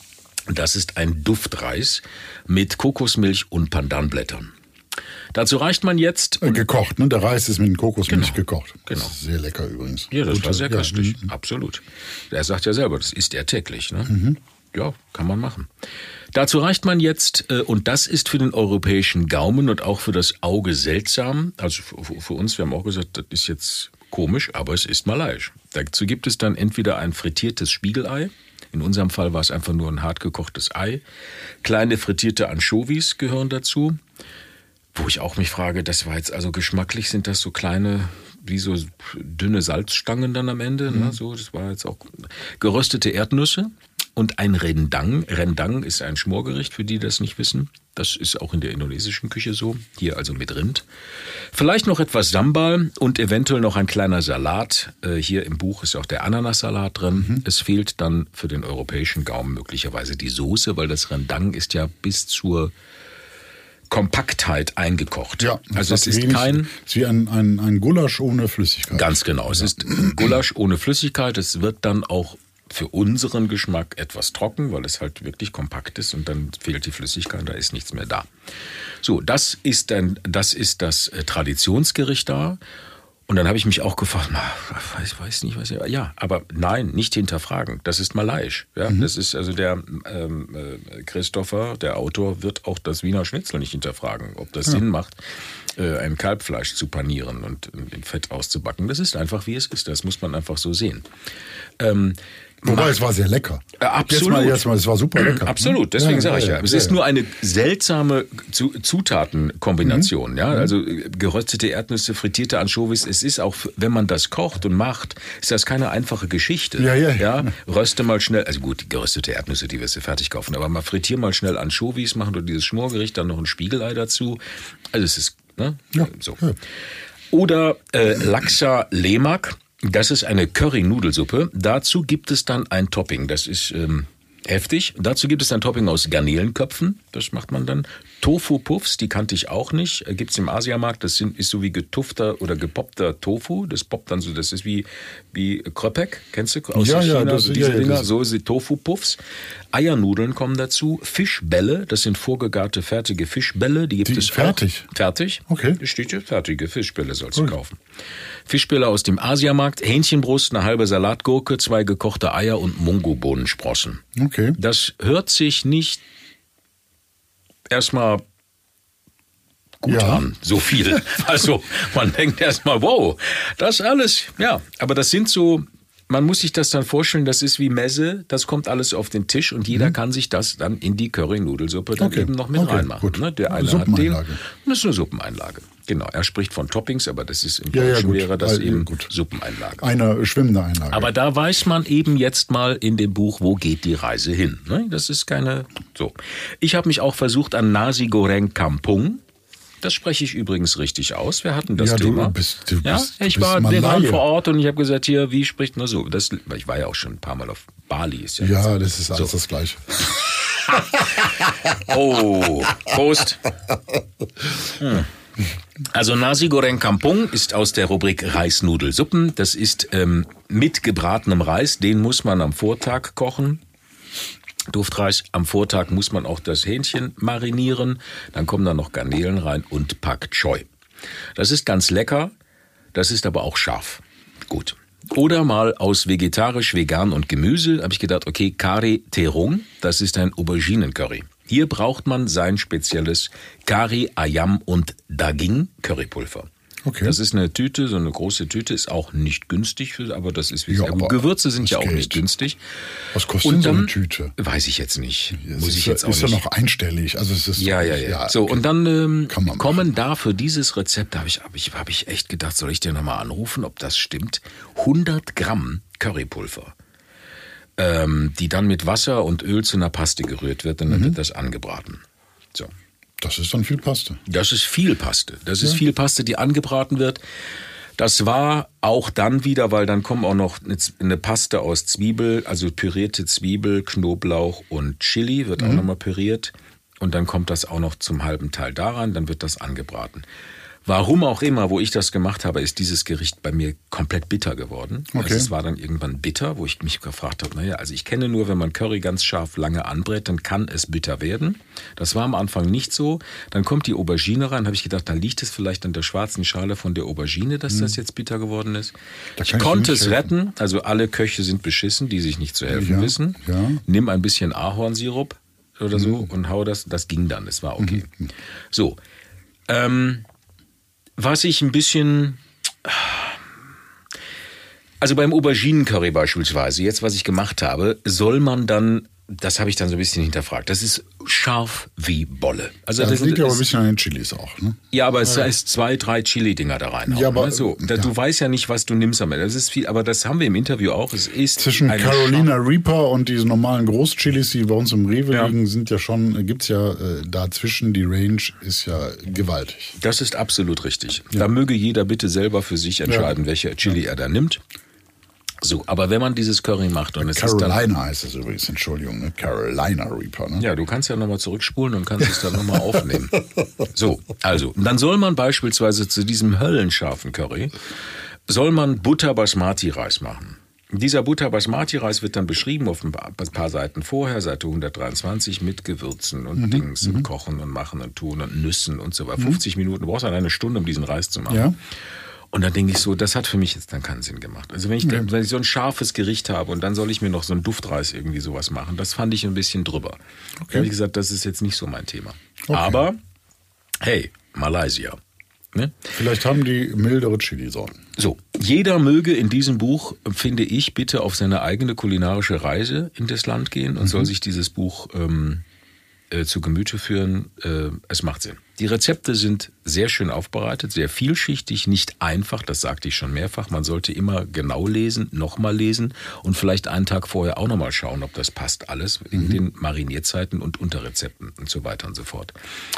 Das ist ein Duftreis mit Kokosmilch und Pandanblättern. Dazu reicht man jetzt... Äh, gekocht, ne? Der Reis ist mit Kokosmilch Genau. gekocht. Genau. Das ist sehr lecker übrigens. Ja, das Gut, war sehr ja, köstlich, mhm. absolut. Er sagt ja selber, das isst er täglich. Ne? Mhm. Ja, kann man machen. Dazu reicht man jetzt, äh, und das ist für den europäischen Gaumen und auch für das Auge seltsam, also für, für uns, wir haben auch gesagt, das ist jetzt komisch, aber es ist malaiisch. Dazu gibt es dann entweder ein frittiertes Spiegelei, in unserem Fall war es einfach nur ein hart gekochtes Ei, kleine frittierte Anchovies gehören dazu, wo ich auch mich frage, das war jetzt also geschmacklich, sind das so kleine, wie so dünne Salzstangen dann am Ende, mhm. ne? So, das war jetzt auch geröstete Erdnüsse und ein Rendang. Rendang ist ein Schmorgericht, für die das nicht wissen. Das ist auch in der indonesischen Küche so. Hier also mit Rind. Vielleicht noch etwas Sambal und eventuell noch ein kleiner Salat. Hier im Buch ist auch der Ananassalat drin. Mhm. Es fehlt dann für den europäischen Gaumen möglicherweise die Soße, weil das Rendang ist ja bis zur Kompaktheit eingekocht. Ja, also es ist wenig, kein... Es ist wie ein, ein, ein Gulasch ohne Flüssigkeit. Ganz genau. Es ist ein Gulasch ohne Flüssigkeit. Es wird dann auch für unseren Geschmack etwas trocken, weil es halt wirklich kompakt ist und dann fehlt die Flüssigkeit, da ist nichts mehr da. So, das ist dann, das ist das Traditionsgericht da. Und dann habe ich mich auch gefragt, na, ich weiß nicht, was ja, ja, aber nein, nicht hinterfragen. Das ist malaiisch. Ja, mhm. Das ist also der ähm, äh, Christopher, der Autor, wird auch das Wiener Schnitzel nicht hinterfragen, ob das ja. Sinn macht, äh, ein Kalbfleisch zu panieren und im Fett auszubacken. Das ist einfach, wie es ist. Das muss man einfach so sehen. Ähm, Wobei, es war sehr lecker. Äh, absolut. Jetzt mal, jetzt mal, es war super lecker. Absolut, deswegen ja, sage ich ja. ja. Es ist ja. nur eine seltsame Zutatenkombination. Mhm. Ja? Also geröstete Erdnüsse, frittierte Anchovies. Es ist auch, wenn man das kocht und macht, ist das keine einfache Geschichte. Ja, ja, ja. ja? Röste mal schnell, also gut, die geröstete Erdnüsse, die wirst du fertig kaufen, aber mal frittier mal schnell Anchovies, machen du dieses Schmorgericht, dann noch ein Spiegelei dazu. Also es ist, ne? Ja, so. Ja. Oder äh, Laksa Lemak. Das ist eine Curry-Nudelsuppe. Dazu gibt es dann ein Topping. Das ist ähm, heftig. Dazu gibt es ein Topping aus Garnelenköpfen. Das macht man dann. Tofu-Puffs, die kannte ich auch nicht. Gibt es im Asiamarkt. Das sind, ist so wie getufter oder gepoppter Tofu. Das poppt dann so. Das ist wie, wie Kröpek. Kennst du aus ja, China? Ja, das, so diese ja, ja, Dinger. das. So sind Tofu-Puffs. Eiernudeln kommen dazu. Fischbälle. Das sind vorgegarte, fertige Fischbälle. Die gibt die es fertig? Auch. Fertig. Okay. Da steht ja fertige Fischbälle, sollst cool. du kaufen. Fischbälle aus dem Asiamarkt, Hähnchenbrust, eine halbe Salatgurke, zwei gekochte Eier und Mungobohnensprossen. Okay. Das hört sich nicht erstmal gut ja. an, so viel. Also man denkt erstmal, wow, das alles, ja. Aber das sind so, man muss sich das dann vorstellen, das ist wie Messe, das kommt alles auf den Tisch und jeder mhm. kann sich das dann in die Curry-Nudelsuppe dann okay. eben noch mit okay. reinmachen. Ne? Der eine hat den, das ist eine Suppeneinlage. Genau, er spricht von Toppings, aber das ist im ja, Deutschen ja, wäre das also, eben gut. Suppeneinlage. Eine schwimmende Einlage. Aber da weiß man eben jetzt mal in dem Buch, wo geht die Reise hin. Ne? Das ist keine, so. Ich habe mich auch versucht an Nasi Goreng Kampung. Das spreche ich übrigens richtig aus. Wir hatten das ja, Thema. Du bist, du ja, bist, ich du war, bist wir waren vor Ort und ich habe gesagt, hier, wie spricht man so? Das, ich war ja auch schon ein paar Mal auf Bali. Ist ja, ja das ist alles so. Das Gleiche. Oh, Prost. Hm. Also Nasi Goreng Kampung ist aus der Rubrik Reisnudelsuppen. Das ist ähm, mit gebratenem Reis. Den muss man am Vortag kochen. Duftreis. Am Vortag muss man auch das Hähnchen marinieren. Dann kommen da noch Garnelen rein und Pak Choi. Das ist ganz lecker. Das ist aber auch scharf. Gut. Oder mal aus vegetarisch, vegan und Gemüse habe ich gedacht, okay, Kari Terung, das ist ein Auberginencurry. Hier braucht man sein spezielles Kari, Ayam und Daging Currypulver. Okay. Das ist eine Tüte, so eine große Tüte, ist auch nicht günstig, für, aber das ist wie ja, aber Gewürze sind ja auch geht. Nicht günstig. Was kostet und dann, so eine Tüte? Weiß ich jetzt nicht. Das Muss ist, ich jetzt auch ist nicht. ja noch einstellig. Also es ist ja, ja, ja, ja. So, okay. und dann ähm, kommen machen. da für dieses Rezept, da habe ich, hab ich, hab ich echt gedacht, soll ich dir nochmal anrufen, ob das stimmt, hundert Gramm Currypulver, ähm, die dann mit Wasser und Öl zu einer Paste gerührt wird, und dann mhm. wird das angebraten. So. Das ist dann viel Paste. Das ist viel Paste. Das ist ja. viel Paste, die angebraten wird. Das war auch dann wieder, weil dann kommen auch noch eine Paste aus Zwiebel, also pürierte Zwiebel, Knoblauch und Chili wird mhm. auch nochmal püriert. Und dann kommt das auch noch zum halben Teil daran, dann wird das angebraten. Warum auch immer, wo ich das gemacht habe, ist dieses Gericht bei mir komplett bitter geworden. Okay. Also es war dann irgendwann bitter, wo ich mich gefragt habe, naja, also ich kenne nur, wenn man Curry ganz scharf lange anbrät, dann kann es bitter werden. Das war am Anfang nicht so. Dann kommt die Aubergine rein, habe ich gedacht, da liegt es vielleicht an der schwarzen Schale von der Aubergine, dass hm. das jetzt bitter geworden ist. Ich konnte es retten, also alle Köche sind beschissen, die sich nicht zu helfen ja. wissen. Ja. Nimm ein bisschen Ahornsirup oder so mhm. und hau das, das ging dann, es war okay. Mhm. So, ähm, was ich ein bisschen, also beim Auberginencurry beispielsweise, jetzt was ich gemacht habe, soll man dann das habe ich dann so ein bisschen hinterfragt. Das ist scharf wie Bolle. Also das, das liegt ja aber ist, ein bisschen an den Chilis auch, ne? Ja, aber es heißt zwei, drei Chili-Dinger da rein. Ja, aber- ne? so, da, ja. Du weißt ja nicht, was du nimmst am Ende. Das ist viel, aber das haben wir im Interview auch. Es ist Zwischen eine Carolina Reaper und diesen normalen Großchilis, die bei uns im Rewe Ja. liegen, sind ja schon, gibt's ja äh, dazwischen, die Range ist ja gewaltig. Das ist absolut richtig. Da möge jeder bitte selber für sich entscheiden, Ja. welche Chili er da nimmt. So, aber wenn man dieses Curry macht und es ist dann... Carolina heißt es übrigens, Entschuldigung, ne? Carolina Reaper, ne? Ja, du kannst ja nochmal zurückspulen und kannst es dann nochmal aufnehmen. So, also, dann soll man beispielsweise zu diesem höllenscharfen Curry, soll man Butter Basmati Reis machen. Dieser Butter Basmati Reis wird dann beschrieben auf ein paar, ein paar Seiten vorher, Seite hundertdreiundzwanzig, mit Gewürzen und Mhm. Dings und Kochen und Machen und Tun und Nüssen und so weiter. fünfzig Minuten, du brauchst dann eine Stunde, um diesen Reis zu machen. Ja. Und dann denke ich so, das hat für mich jetzt dann keinen Sinn gemacht. Also wenn ich, dann, wenn ich so ein scharfes Gericht habe und dann soll ich mir noch so einen Duftreis irgendwie sowas machen, das fand ich ein bisschen drüber. Okay. Da habe ich gesagt, das ist jetzt nicht so mein Thema. Okay. Aber, hey, Malaysia. Ne? Vielleicht haben die mildere Chili-Sorten. So, jeder möge in diesem Buch, finde ich, bitte auf seine eigene kulinarische Reise in das Land gehen und mhm. soll sich dieses Buch ähm, äh, zu Gemüte führen. Äh, es macht Sinn. Die Rezepte sind sehr schön aufbereitet, sehr vielschichtig, nicht einfach, das sagte ich schon mehrfach. Man sollte immer genau lesen, nochmal lesen und vielleicht einen Tag vorher auch nochmal schauen, ob das passt alles in mhm. den Marinierzeiten und Unterrezepten und so weiter und so fort.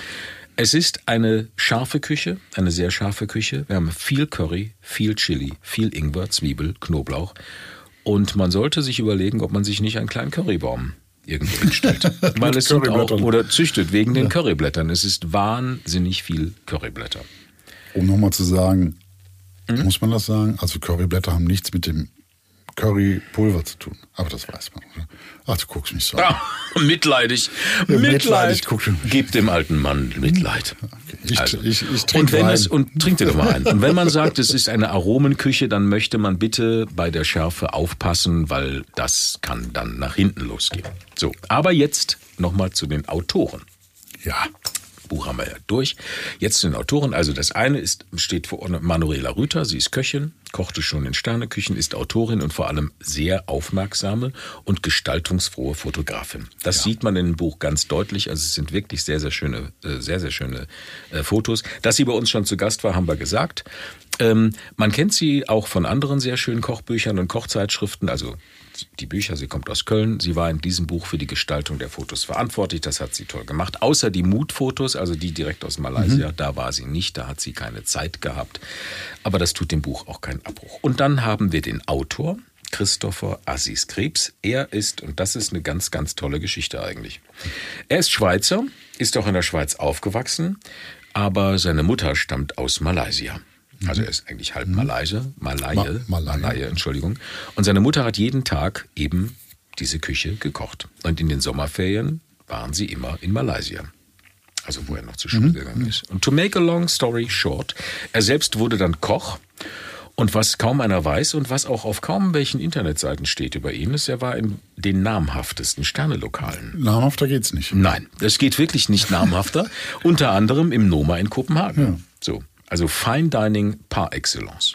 Es ist eine scharfe Küche, eine sehr scharfe Küche. Wir haben viel Curry, viel Chili, viel Ingwer, Zwiebel, Knoblauch. Und man sollte sich überlegen, ob man sich nicht einen kleinen Currybaum irgendwo hinstellt. Weil es sind auch, oder züchtet wegen den ja. Curryblättern. Es ist wahnsinnig viel Curryblätter. Um nochmal zu sagen, mhm. muss man das sagen? Also Curryblätter haben nichts mit dem Currypulver zu tun. Aber das weiß man. Oder? Ach, du guckst mich so an. Ah, mitleidig. Ja, Mitleid. mitleidig guck du mich. Gib dem alten Mann Mitleid. Okay. Ich, also. ich, ich und trinke wenn Wein. es und trink dir doch mal ein. Und wenn man sagt, es ist eine Aromenküche, dann möchte man bitte bei der Schärfe aufpassen, weil das kann dann nach hinten losgehen. So, aber jetzt nochmal zu den Autoren. Ja. Buch haben wir ja durch. Jetzt zu den Autoren. Also das eine ist, steht vor Manuela Rüther. Sie ist Köchin, kochte schon in Sterneküchen, ist Autorin und vor allem sehr aufmerksame und gestaltungsfrohe Fotografin. Das ja. sieht man in dem Buch ganz deutlich. Also es sind wirklich sehr, sehr schöne, sehr, sehr schöne äh, Fotos. Dass sie bei uns schon zu Gast war, haben wir gesagt. Ähm, man kennt sie auch von anderen sehr schönen Kochbüchern und Kochzeitschriften. Also die Bücher, sie kommt aus Köln. Sie war in diesem Buch für die Gestaltung der Fotos verantwortlich. Das hat sie toll gemacht. Außer die Mutfotos, also die direkt aus Malaysia, mhm. da war sie nicht. Da hat sie keine Zeit gehabt. Aber das tut dem Buch auch keinen Abbruch. Und dann haben wir den Autor, Christopher Assis Krebs. Er ist, und das ist eine ganz, ganz tolle Geschichte eigentlich. Er ist Schweizer, ist auch in der Schweiz aufgewachsen, aber seine Mutter stammt aus Malaysia. Also er ist eigentlich halb Malaysia, Malaye, Ma- Malaye. Malaye, Entschuldigung. Und seine Mutter hat jeden Tag eben diese Küche gekocht. Und in den Sommerferien waren sie immer in Malaysia. Also wo er noch zur Schule mhm. gegangen ist. Und to make a long story short, er selbst wurde dann Koch. Und was kaum einer weiß und was auch auf kaum welchen Internetseiten steht über ihn, ist, er war in den namhaftesten Sternelokalen. Namhafter geht's nicht. Nein, es geht wirklich nicht namhafter. Unter anderem im Noma in Kopenhagen. Ja. So. Also Fine Dining par excellence.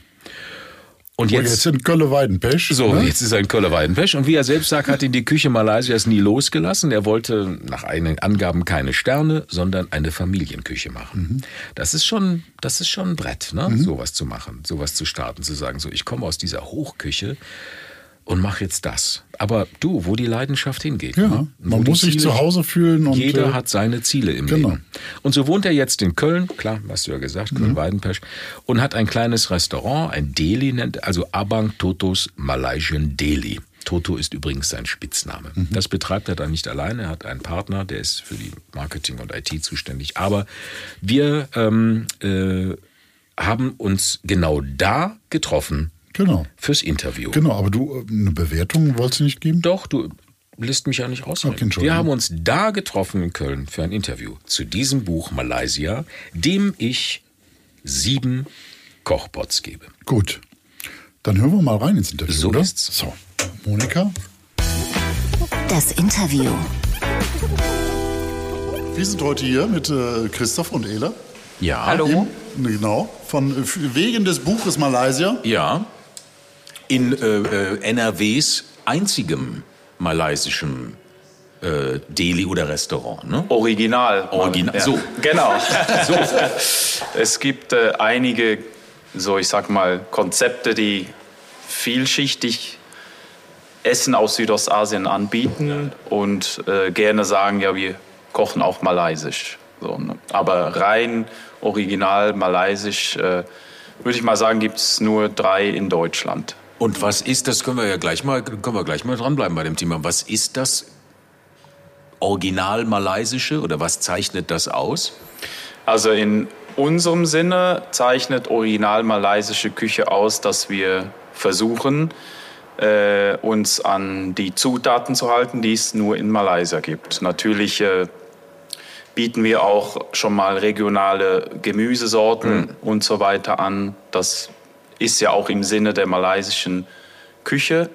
Und jetzt, jetzt, oh, jetzt sind Kölle-Weidenpech. so, ne? jetzt ist er in Kölle-Weidenpech. Und wie er selbst sagt, hat ihn die Küche Malaysias nie losgelassen. Er wollte nach eigenen Angaben keine Sterne, sondern eine Familienküche machen. Mhm. Das ist schon, das ist schon ein Brett, ne? Mhm. Sowas zu machen, sowas zu starten, zu sagen, so, ich komme aus dieser Hochküche und mach jetzt das. Aber du, wo die Leidenschaft hingeht. Ja, ne? man muss sich zu Hause fühlen. Und jeder äh, hat seine Ziele im genau. Leben. Und so wohnt er jetzt in Köln, klar, hast du ja gesagt, Köln-Weidenpech, und hat ein kleines Restaurant, ein Deli, nennt, also Abang Totos Malaysian Deli. Toto ist übrigens sein Spitzname. Mhm. Das betreibt er dann nicht alleine, er hat einen Partner, der ist für die Marketing und I T zuständig. Aber wir ähm, äh, haben uns genau da getroffen, Genau. fürs Interview. Genau, aber du, eine Bewertung wolltest du nicht geben? Doch, du lässt mich ja nicht ausreden. Okay, wir haben uns da getroffen in Köln für ein Interview zu diesem Buch Malaysia, dem ich sieben Kochpots gebe. Gut, dann hören wir mal rein ins Interview, So oder? ist's. So, Monika? Das Interview. Wir sind heute hier mit äh, Christoph und Ela. Ja. Hallo. Im, genau, von äh, wegen des Buches Malaysia. Ja. In äh, äh, N R Ws einzigem malaysischen äh, Deli oder Restaurant, ne? Original. Original. Ja. So. Genau. So. Es gibt äh, einige, so ich sag mal, Konzepte, die vielschichtig Essen aus Südostasien anbieten und äh, gerne sagen, ja, wir kochen auch malaysisch. So, ne? Aber rein original malaysisch, äh, würde ich mal sagen, gibt es nur drei in Deutschland. Und was ist das, können wir ja gleich mal, können wir gleich mal dranbleiben bei dem Thema. Was ist das Original Malaysische oder was zeichnet das aus? Also in unserem Sinne zeichnet Original Malaysische Küche aus, dass wir versuchen, äh, uns an die Zutaten zu halten, die es nur in Malaysia gibt. Natürlich äh, bieten wir auch schon mal regionale Gemüsesorten mhm. und so weiter an. Das ist ja auch im Sinne der malaysischen Küche,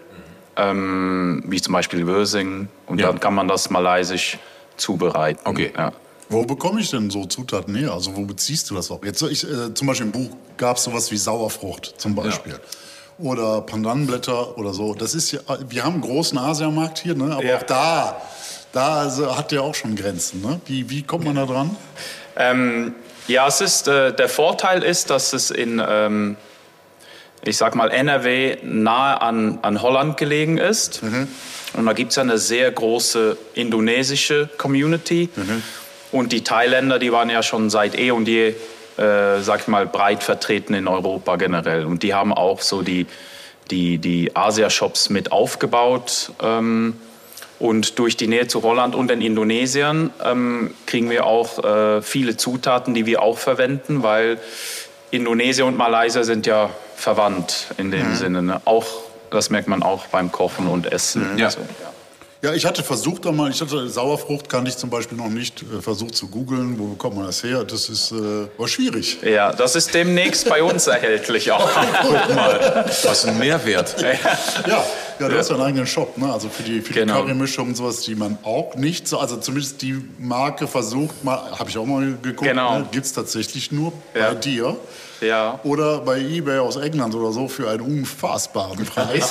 ähm, wie zum Beispiel Würsing. Und ja. dann kann man das malaysisch zubereiten. Okay. Ja. Wo bekomme ich denn so Zutaten her? Also wo beziehst du das auch? Jetzt ich, äh, zum Beispiel im Buch gab es sowas wie Sauerfrucht zum Beispiel. Ja. Oder Pandanblätter oder so. Das ist ja, wir haben einen großen Asiamarkt hier, ne? Aber ja. auch da, da also hat der auch schon Grenzen. Ne? Wie, wie kommt man da dran? Ähm, ja, es ist, äh, der Vorteil ist, dass es in... Ähm, ich sag mal, N R W nahe an, an Holland gelegen ist. Mhm. Und da gibt es ja eine sehr große indonesische Community. Mhm. Und die Thailänder, die waren ja schon seit eh und je, äh, sag ich mal, breit vertreten in Europa generell. Und die haben auch so die, die, die Asia-Shops mit aufgebaut. Ähm, und durch die Nähe zu Holland und den Indonesiern ähm, kriegen wir auch äh, viele Zutaten, die wir auch verwenden, weil Indonesien und Malaysia sind ja verwandt in dem mhm. Sinne. Ne? Auch, das merkt man auch beim Kochen und Essen. Mhm. Ja. Also, ja. ja, ich hatte versucht, da mal, ich hatte Sauerfrucht, kann ich zum Beispiel noch nicht äh, versucht zu googeln, wo bekommt man das her? Das ist, äh, war schwierig. Ja, das ist demnächst bei uns erhältlich auch. Guck mal, was ein Mehrwert. ja, ja, du hast ja einen eigenen Shop, ne? Also für die, für genau. die Currymischung und sowas, die man auch nicht so, also zumindest die Marke versucht, mal, habe ich auch mal geguckt, genau. ne? Gibt es tatsächlich nur ja. bei dir. Ja. Oder bei eBay aus England oder so für einen unfassbaren Preis.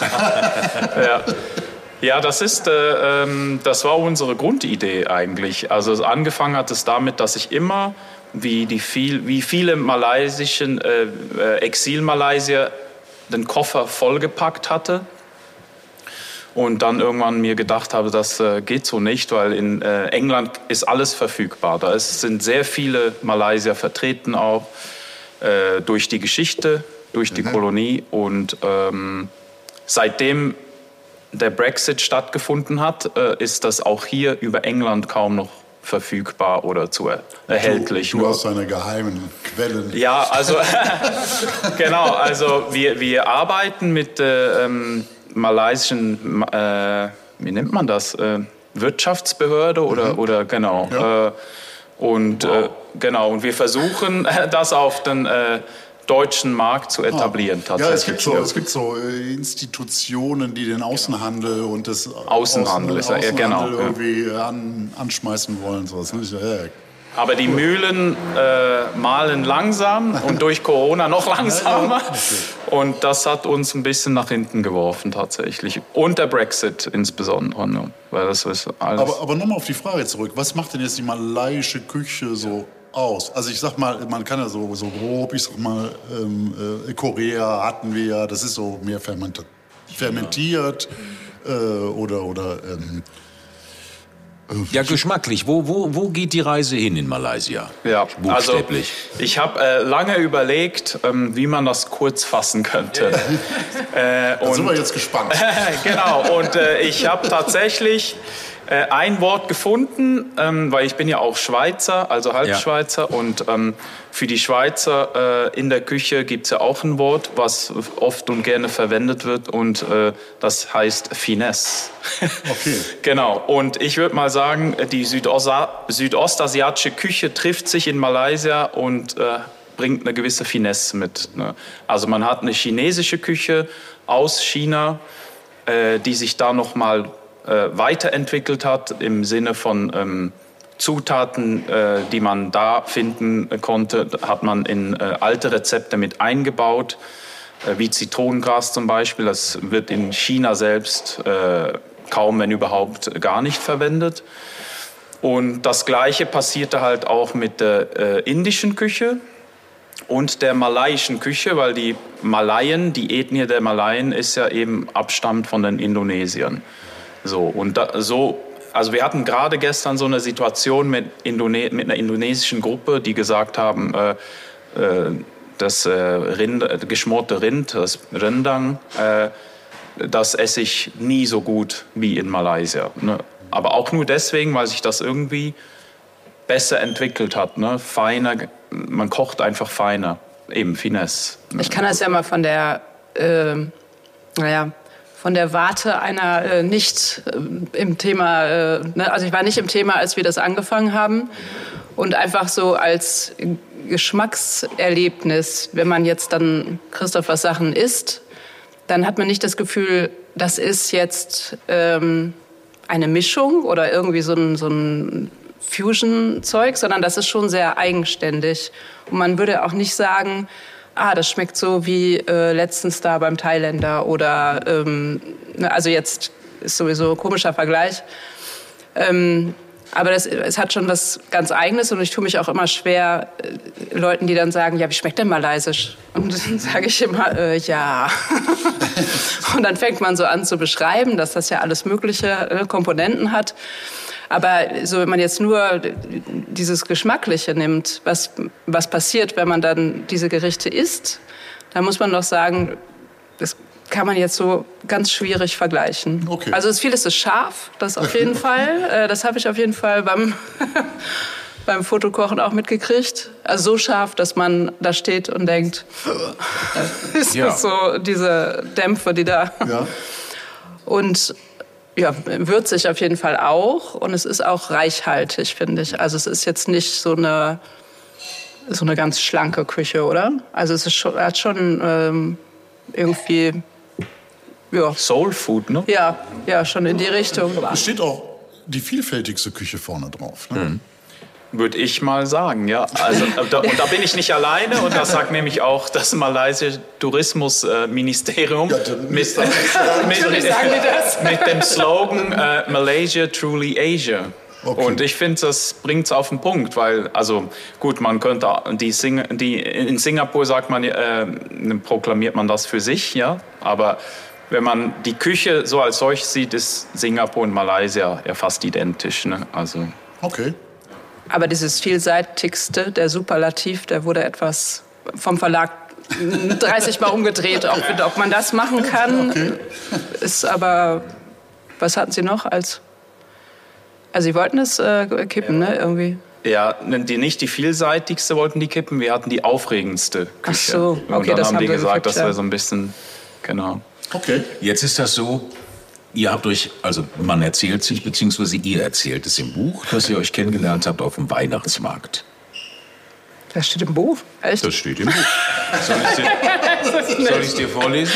ja. ja, das ist, äh, ähm, das war unsere Grundidee eigentlich. Also angefangen hat es damit, dass ich immer, wie, die viel, wie viele malaysischen äh, äh, Exil-Malaysier, den Koffer vollgepackt hatte. Und dann irgendwann mir gedacht habe, das äh, geht so nicht, weil in äh, England ist alles verfügbar. Da ist, sind sehr viele Malaysier vertreten auch. Durch die Geschichte, durch die mhm. Kolonie. Und ähm, seitdem der Brexit stattgefunden hat, äh, ist das auch hier über England kaum noch verfügbar oder zu er erhältlich. Du, du hast deine geheimen Quellen. Ja, also genau, also wir, wir arbeiten mit äh, ähm, malaysischen, äh, wie nennt man das, äh, Wirtschaftsbehörde oder, mhm. oder genau. Ja. Äh, Und wow. äh, genau, und wir versuchen, das auf den äh, deutschen Markt zu etablieren. Ah. Ja, es gibt so, es gibt so äh, Institutionen, die den Außenhandel und das Außenhandel, ist ja, Außenhandel genau, irgendwie ja. an, anschmeißen wollen. Sowas. Ja. Aber die Mühlen äh, mahlen langsam und durch Corona noch langsamer. Okay. Und das hat uns ein bisschen nach hinten geworfen tatsächlich. Und der Brexit insbesondere. Ne? Weil das ist alles. Aber, aber nochmal auf die Frage zurück. Was macht denn jetzt die malaiische Küche so aus? Also ich sag mal, man kann ja so, so grob, ich sag mal, ähm, äh, Korea hatten wir ja, das ist so mehr fermentiert, fermentiert äh, oder... oder ähm, Ja, geschmacklich. Wo, wo, wo geht die Reise hin in Malaysia? Ja, buchstäblich. Also ich habe äh, lange überlegt, ähm, wie man das kurz fassen könnte. äh, da sind wir jetzt gespannt. Genau, und äh, ich habe tatsächlich äh, ein Wort gefunden, ähm, weil ich bin ja auch Schweizer, also Halbschweizer. Ja. Und ähm, für die Schweizer äh, in der Küche gibt es ja auch ein Wort, was oft und gerne verwendet wird. Und äh, das heißt Finesse. Okay. Genau, und ich würde mal sagen, die Südosta- südostasiatische Küche trifft sich in Malaysia und äh, bringt eine gewisse Finesse mit. Ne? Also man hat eine chinesische Küche aus China, äh, die sich da nochmal äh, weiterentwickelt hat im Sinne von ähm, Zutaten, äh, die man da finden konnte, hat man in äh, alte Rezepte mit eingebaut, äh, wie Zitronengras zum Beispiel. Das wird in China selbst äh, kaum, wenn überhaupt, gar nicht verwendet. Und das Gleiche passierte halt auch mit der äh, indischen Küche und der malaiischen Küche, weil die Malaien, die Ethnie der Malaien ist ja eben Abstammt von den Indonesiern. So, und da, so, also wir hatten gerade gestern so eine Situation mit, Indone- mit einer indonesischen Gruppe, die gesagt haben, äh, äh, das äh, Rind, äh, geschmorte Rind, das Rendang, äh, das esse ich nie so gut wie in Malaysia. Ne? Aber auch nur deswegen, weil sich das irgendwie besser entwickelt hat. Ne? Feiner, man kocht einfach feiner, eben Finesse. Ne? Ich kann das ja mal von der, äh, naja, von der Warte einer äh, nicht äh, im Thema, äh, ne? Also ich war nicht im Thema, als wir das angefangen haben. Und einfach so als Geschmackserlebnis, wenn man jetzt dann Christophers Sachen isst, dann hat man nicht das Gefühl, das ist jetzt ähm, eine Mischung oder irgendwie so ein, so ein Fusion-Zeug, sondern das ist schon sehr eigenständig. Und man würde auch nicht sagen, ah, das schmeckt so wie äh, letztens da beim Thailänder oder, ähm, also jetzt ist sowieso ein komischer Vergleich. Ähm, aber das, es hat schon was ganz Eigenes und ich tue mich auch immer schwer, äh, Leuten, die dann sagen, ja, wie schmeckt denn Malaysisch? Und dann sage ich immer, äh, ja. Und dann fängt man so an zu beschreiben, dass das ja alles mögliche äh, Komponenten hat. Aber so, wenn man jetzt nur dieses Geschmackliche nimmt, was, was passiert, wenn man dann diese Gerichte isst, dann muss man doch sagen, das kann man jetzt so ganz schwierig vergleichen. Okay. Also vieles ist scharf, das auf jeden Fall. Das habe ich auf jeden Fall beim, beim Fotokochen auch mitgekriegt. Also so scharf, dass man da steht und denkt, ist ja. Das so diese Dämpfe, die da... Ja. Und ja, würzig auf jeden Fall auch. Und es ist auch reichhaltig, finde ich. Also es ist jetzt nicht so eine, so eine ganz schlanke Küche, oder? Also es ist schon, hat schon ähm, irgendwie... Ja. Soul Food, ne? Ja, ja, schon in die Richtung. Es steht auch die vielfältigste Küche vorne drauf. Ne? Mhm. Würde ich mal sagen, ja. Also, da, und da bin ich nicht alleine. Und das sagt nämlich auch das malaysische Tourismusministerium äh, ja, mit, mit, mit, mit dem Slogan äh, Malaysia Truly Asia. Okay. Und ich finde, das bringt es auf den Punkt, weil, also gut, man könnte, die, Sing, die in Singapur sagt man, äh, proklamiert man das für sich, ja, aber wenn man die Küche so als solch sieht, ist Singapur und Malaysia ja fast identisch, ne? Also. Okay. Aber dieses vielseitigste, der Superlativ, der wurde etwas vom Verlag dreißig Mal umgedreht, ob, ob man das machen kann, okay. Ist aber, was hatten Sie noch als, also Sie wollten es äh, kippen, ne, irgendwie? Ja, die, nicht die vielseitigste wollten die kippen, wir hatten die aufregendste Küche. Ach so, okay, und dann das haben die gesagt, gekippt, das wäre ja. so ein bisschen, genau. Okay. Jetzt ist das so, ihr habt euch, also man erzählt sich, beziehungsweise ihr erzählt es im Buch, dass ihr euch kennengelernt habt auf dem Weihnachtsmarkt. Das steht im Buch? Echt? Das steht im Buch. Soll ich es dir, dir vorlesen?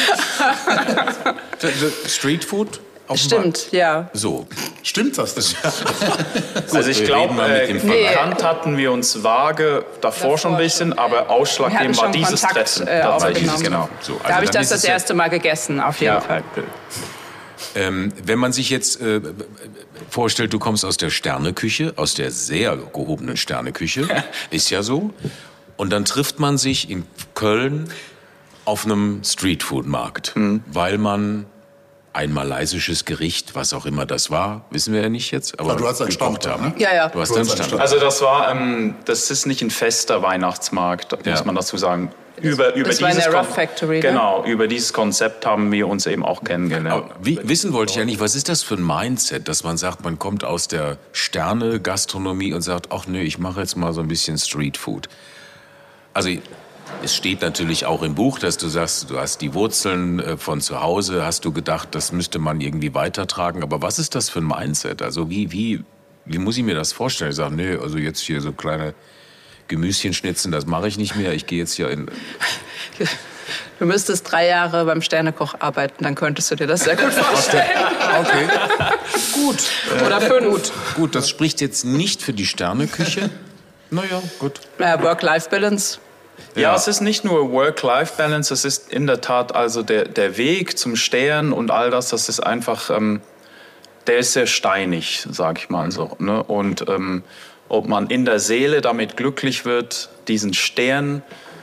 Street Food? Stimmt, ja. So. Stimmt das denn? Also ich glaube, äh, bekannt hatten wir uns vage davor, davor schon ein bisschen, aber ausschlaggebend war dieses Kontakt, Treffen. Äh, tatsächlich, genau. So, also da habe ich das das erste Mal gegessen, auf jeden ja. Fall. Ähm, wenn man sich jetzt äh, vorstellt, du kommst aus der Sterneküche, aus der sehr gehobenen Sterneküche, ist ja so, und dann trifft man sich in Köln auf einem Streetfood-Markt, mhm. weil man ein malaysisches Gericht, was auch immer das war, wissen wir ja nicht jetzt, aber ja, du hast einen Stand, haben. Ne? Ja, ja. Du hast du einen hast Stand. Stand. Also das war, ähm, das ist nicht ein fester Weihnachtsmarkt, ja. muss man dazu sagen. Über, über das war in der Rough Kon- Factory, Genau, ne? über dieses Konzept haben wir uns eben auch kennengelernt. Aber wie, wissen wollte ich ja nicht, was ist das für ein Mindset, dass man sagt, man kommt aus der Sterne-Gastronomie und sagt, ach nö, ich mache jetzt mal so ein bisschen Streetfood. Also es steht natürlich auch im Buch, dass du sagst, du hast die Wurzeln von zu Hause, hast du gedacht, das müsste man irgendwie weitertragen. Aber was ist das für ein Mindset? Also wie, wie, wie muss ich mir das vorstellen? Ich sage, nee, also jetzt hier so kleine Gemüschen schnitzen, das mache ich nicht mehr. Ich gehe jetzt hier in... Du müsstest drei Jahre beim Sternekoch arbeiten, dann könntest du dir das sehr gut vorstellen. Okay, gut. Oder fünf. Gut. gut, das spricht jetzt nicht für die Sterneküche. Naja, gut. Ja, Work-Life-Balance. Ja, ja, es ist nicht nur Work-Life-Balance, es ist in der Tat also der, der Weg zum Stern und all das, das ist einfach, ähm, der ist sehr steinig, sag ich mal so. Ne? Und ähm, ob man in der Seele damit glücklich wird, diesen Stern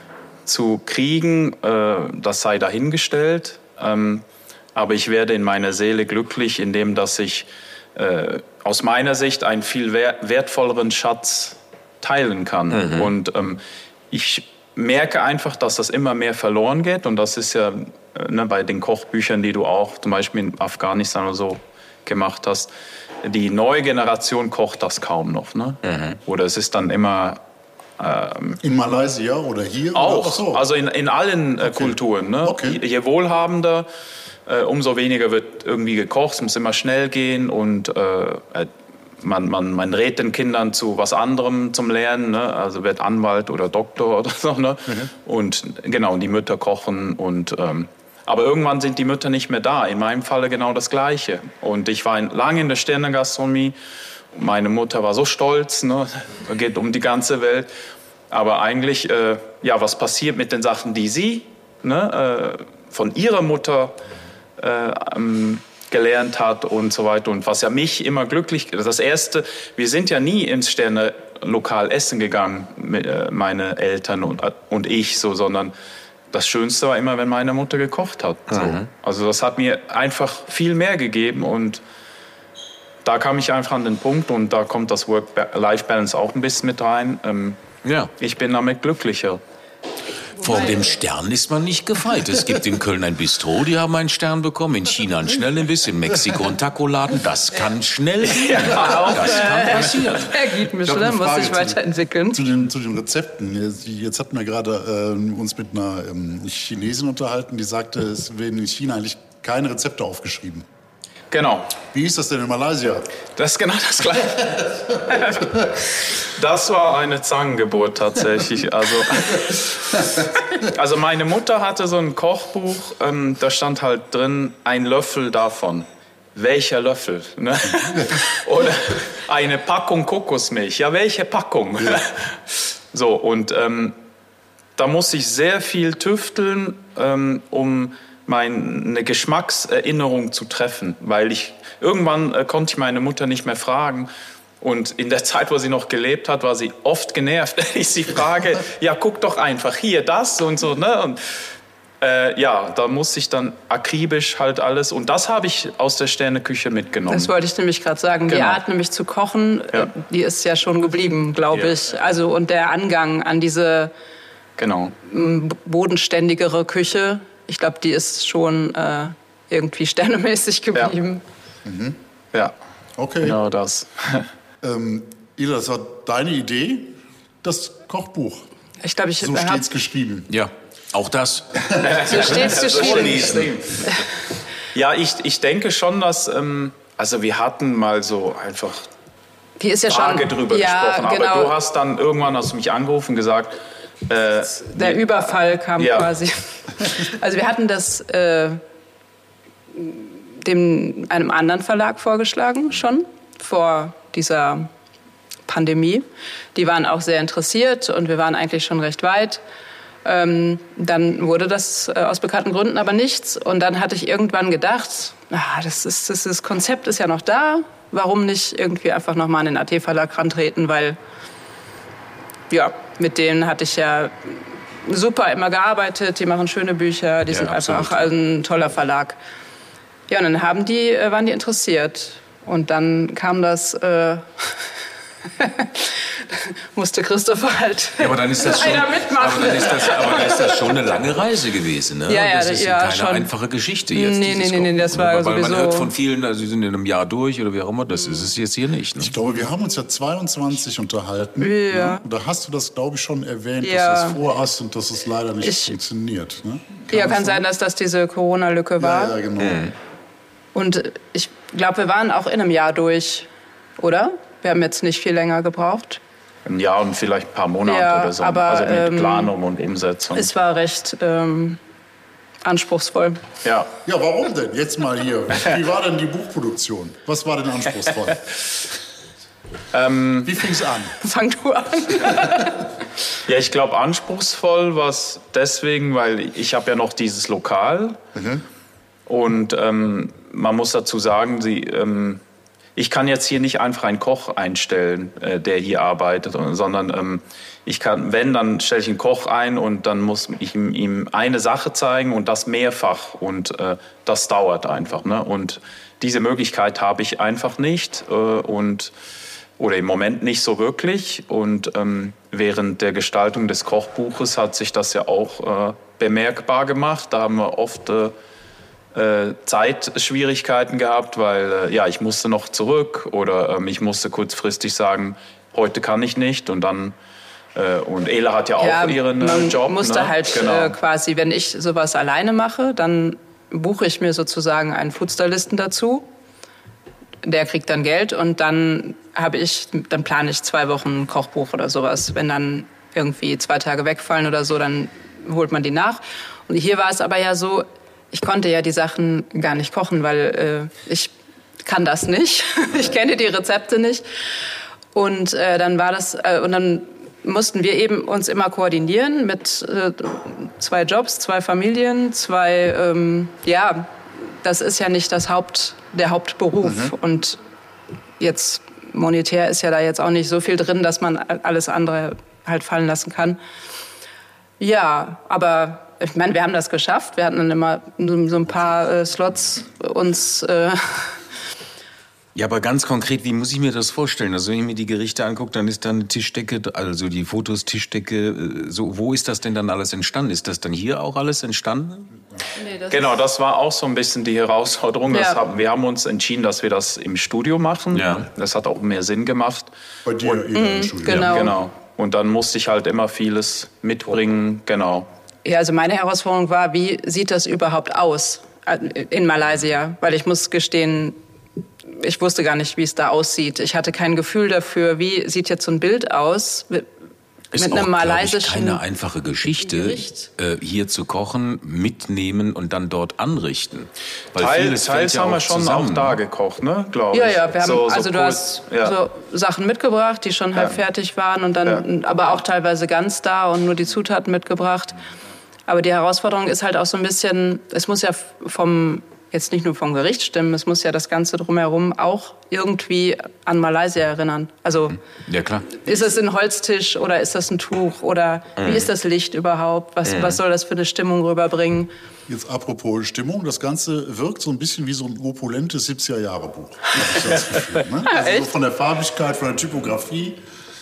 zu kriegen, äh, das sei dahingestellt. Ähm, aber ich werde in meiner Seele glücklich, indem dass ich äh, aus meiner Sicht einen viel wertvolleren Schatz teilen kann. Mhm. Und ähm, ich merke einfach, dass das immer mehr verloren geht. Und das ist ja äh, ne, bei den Kochbüchern, die du auch zum Beispiel in Afghanistan oder so gemacht hast. Die neue Generation kocht das kaum noch. Ne? Mhm. Oder es ist dann immer... Ähm, in Malaysia oder hier? Auch, oder? So. Also in, in allen äh, okay. Kulturen. Ne? Okay. Je wohlhabender, äh, umso weniger wird irgendwie gekocht. Es muss immer schnell gehen und äh, man, man, man rät den Kindern zu was anderem zum Lernen. Ne? Also wird Anwalt oder Doktor oder so. Ne? Mhm. Und genau, die Mütter kochen und... Ähm, aber irgendwann sind die Mütter nicht mehr da. In meinem Falle genau das Gleiche. Und ich war in, lange in der Sternengastronomie. Meine Mutter war so stolz, ne? Geht um die ganze Welt. Aber eigentlich, äh, ja, was passiert mit den Sachen, die sie ne, äh, von ihrer Mutter äh, ähm, gelernt hat und so weiter. Und was ja mich immer glücklich... Das Erste, wir sind ja nie ins Sternenlokal essen gegangen, mit, äh, meine Eltern und, und ich, so, sondern... Das Schönste war immer, wenn meine Mutter gekocht hat. So. Mhm. Also das hat mir einfach viel mehr gegeben und da kam ich einfach an den Punkt und da kommt das Work-Life-Balance auch ein bisschen mit rein. Ähm, ja. Ich bin damit glücklicher. Vor dem Stern ist man nicht gefeit. Es gibt in Köln ein Bistro, die haben einen Stern bekommen, in China einen Schnellimbiss, in Mexiko einen Tacoladen. Das kann schnell gehen. Ja, auch, das kann passieren. Herr Gietmischel, da muss sich weiterentwickeln. Zu den, zu den Rezepten. Jetzt, jetzt hatten wir gerade äh, uns mit einer ähm, Chinesin unterhalten, die sagte, es werden in China eigentlich keine Rezepte aufgeschrieben. Genau. Wie ist das denn in Malaysia? Das ist genau das Gleiche. Das war eine Zangengeburt tatsächlich. Also, also meine Mutter hatte so ein Kochbuch, ähm, da stand halt drin, ein Löffel davon. Welcher Löffel? Ne? Oder eine Packung Kokosmilch. Ja, welche Packung? Ja. So, und ähm, da musste ich sehr viel tüfteln, ähm, um... meine Geschmackserinnerung zu treffen, weil ich irgendwann äh, konnte ich meine Mutter nicht mehr fragen und in der Zeit, wo sie noch gelebt hat, war sie oft genervt, wenn ich sie frage, ja guck doch einfach hier das und so, ne? Und äh, ja, da musste ich dann akribisch halt alles und das habe ich aus der Sterneküche mitgenommen. Das wollte ich nämlich gerade sagen, genau. Die Art nämlich zu kochen, ja. Die ist ja schon geblieben, glaube ja. ich. Also und der Angang an diese genau. bodenständigere Küche. Ich glaube, die ist schon äh, irgendwie sternemäßig geblieben. Ja. Mhm. Ja, okay. Genau das. ähm, Ida, das war deine Idee, das Kochbuch. Ich glaube, ich so hab... steht's geschrieben. Ja, auch das. So steht's geschrieben. Ja, ich, ich denke schon, dass ähm, also wir hatten mal so einfach Hier ist ja Tage schon, drüber ja, gesprochen, genau. aber du hast dann irgendwann hast du mich angerufen und gesagt. Äh, Der Überfall kam ja. quasi. Also wir hatten das äh, dem, einem anderen Verlag vorgeschlagen schon vor dieser Pandemie. Die waren auch sehr interessiert und wir waren eigentlich schon recht weit. Ähm, dann wurde das äh, aus bekannten Gründen aber nichts. Und dann hatte ich irgendwann gedacht, ah, das, ist, das, das Konzept ist ja noch da. Warum nicht irgendwie einfach nochmal an den A T-Verlag rantreten, weil ja, mit denen hatte ich ja super immer gearbeitet. Die machen schöne Bücher, die ja, sind absolut. Einfach ein toller Verlag. Ja, und dann haben die, waren die interessiert. Und dann kam das, äh, musste Christopher halt ja, aber dann ist das schon, mitmachen. Aber dann, ist das, aber dann ist das schon eine lange Reise gewesen. Ne? Ja, ja, das ist ja, keine schon. einfache Geschichte jetzt. Nee, nee, nee, nee, das war Weil sowieso... Man hört von vielen, also sie sind in einem Jahr durch oder wie auch immer, das ist es jetzt hier nicht. Ne? Ich glaube, wir haben uns ja zweiundzwanzig unterhalten. Ja. Ne? Und da hast du das, glaube ich, schon erwähnt, ja. dass du das vorhast und dass es leider nicht ich, funktioniert. Ne? Kann ja, kann sein, sein, dass das diese Corona-Lücke war. Ja, ja, genau. Mhm. Und ich glaube, wir waren auch in einem Jahr durch, oder? Wir haben jetzt nicht viel länger gebraucht. Ein Jahr und vielleicht ein paar Monate ja, oder so. Aber, also mit ähm, Planung und Umsetzung. Es war recht ähm, anspruchsvoll. Ja. Ja, warum denn? Jetzt mal hier. Wie war denn die Buchproduktion? Was war denn anspruchsvoll? ähm, Wie fing es an? Fang du an. Ja, ich glaube, anspruchsvoll war es deswegen, weil ich habe ja noch dieses Lokal. Mhm. Und ähm, man muss dazu sagen, sie, ähm, ich kann jetzt hier nicht einfach einen Koch einstellen, äh, der hier arbeitet, sondern ähm, ich kann, wenn, dann stelle ich einen Koch ein und dann muss ich ihm, ihm eine Sache zeigen und das mehrfach und äh, das dauert einfach. Ne? Und diese Möglichkeit habe ich einfach nicht äh, und oder im Moment nicht so wirklich. Und ähm, während der Gestaltung des Kochbuches hat sich das ja auch äh, bemerkbar gemacht. Da haben wir oft äh, äh, Zeitschwierigkeiten gehabt, weil äh, ja, ich musste noch zurück oder ähm, ich musste kurzfristig sagen, heute kann ich nicht. Und dann äh, und Ela hat ja auch ja, ihren äh, man Job. musste ne? halt genau. äh, quasi, wenn ich sowas alleine mache, dann buche ich mir sozusagen einen Foodstylisten dazu. Der kriegt dann Geld und dann habe ich, dann plane ich zwei Wochen ein Kochbuch oder sowas. Wenn dann irgendwie zwei Tage wegfallen oder so, dann holt man die nach. Und hier war es aber ja so, ich konnte ja die Sachen gar nicht kochen, weil äh, ich kann das nicht. Ich kenne die Rezepte nicht. Und äh, dann war das, äh, und dann mussten wir eben uns immer koordinieren mit äh, zwei Jobs, zwei Familien, zwei, ähm, ja, das ist ja nicht das Haupt, der Hauptberuf. Mhm. Und jetzt monetär ist ja da jetzt auch nicht so viel drin, dass man alles andere halt fallen lassen kann. Ja, aber ich meine, wir haben das geschafft. Wir hatten dann immer so ein paar äh, Slots uns... Äh Ja, aber ganz konkret, wie muss ich mir das vorstellen? Also wenn ich mir die Gerichte angucke, dann ist da eine Tischdecke, also die Fotos, Tischdecke, so, wo ist das denn dann alles entstanden? Ist das dann hier auch alles entstanden? Nee, das genau, das war auch so ein bisschen die Herausforderung. Ja. Das haben, wir haben uns entschieden, dass wir das im Studio machen. Ja. Das hat auch mehr Sinn gemacht. Bei dir Und, in im Studio. genau. Ja, genau. Und dann musste ich halt immer vieles mitbringen, genau. Ja, also meine Herausforderung war, wie sieht das überhaupt aus in Malaysia? Weil ich muss gestehen, ich wusste gar nicht, wie es da aussieht. Ich hatte kein Gefühl dafür, wie sieht jetzt so ein Bild aus mit, Ist mit einem auch, malaysischen ich, keine einfache Geschichte, Gericht. äh, hier zu kochen, mitnehmen und dann dort anrichten. Weil Teil, vieles fällt teils ja haben wir auch schon zusammen, auch da ne? gekocht, ne? Glaube Ja, ich. ja, wir haben, so, so also du kurz, hast ja. so Sachen mitgebracht, die schon halb Ja. fertig waren und dann, aber auch teilweise ganz da und nur die Zutaten mitgebracht. Aber die Herausforderung ist halt auch so ein bisschen, es muss ja vom, jetzt nicht nur vom Gericht stimmen, es muss ja das Ganze drumherum auch irgendwie an Malaysia erinnern. Also Ja, klar. ist es ein Holztisch oder ist das ein Tuch oder wie ist das Licht überhaupt? Was, was soll das für eine Stimmung rüberbringen? Jetzt apropos Stimmung, das Ganze wirkt so ein bisschen wie so ein opulentes siebziger-Jahre-Buch. Hab ich das Gefühl, ne? Also so von der Farbigkeit, von der Typografie.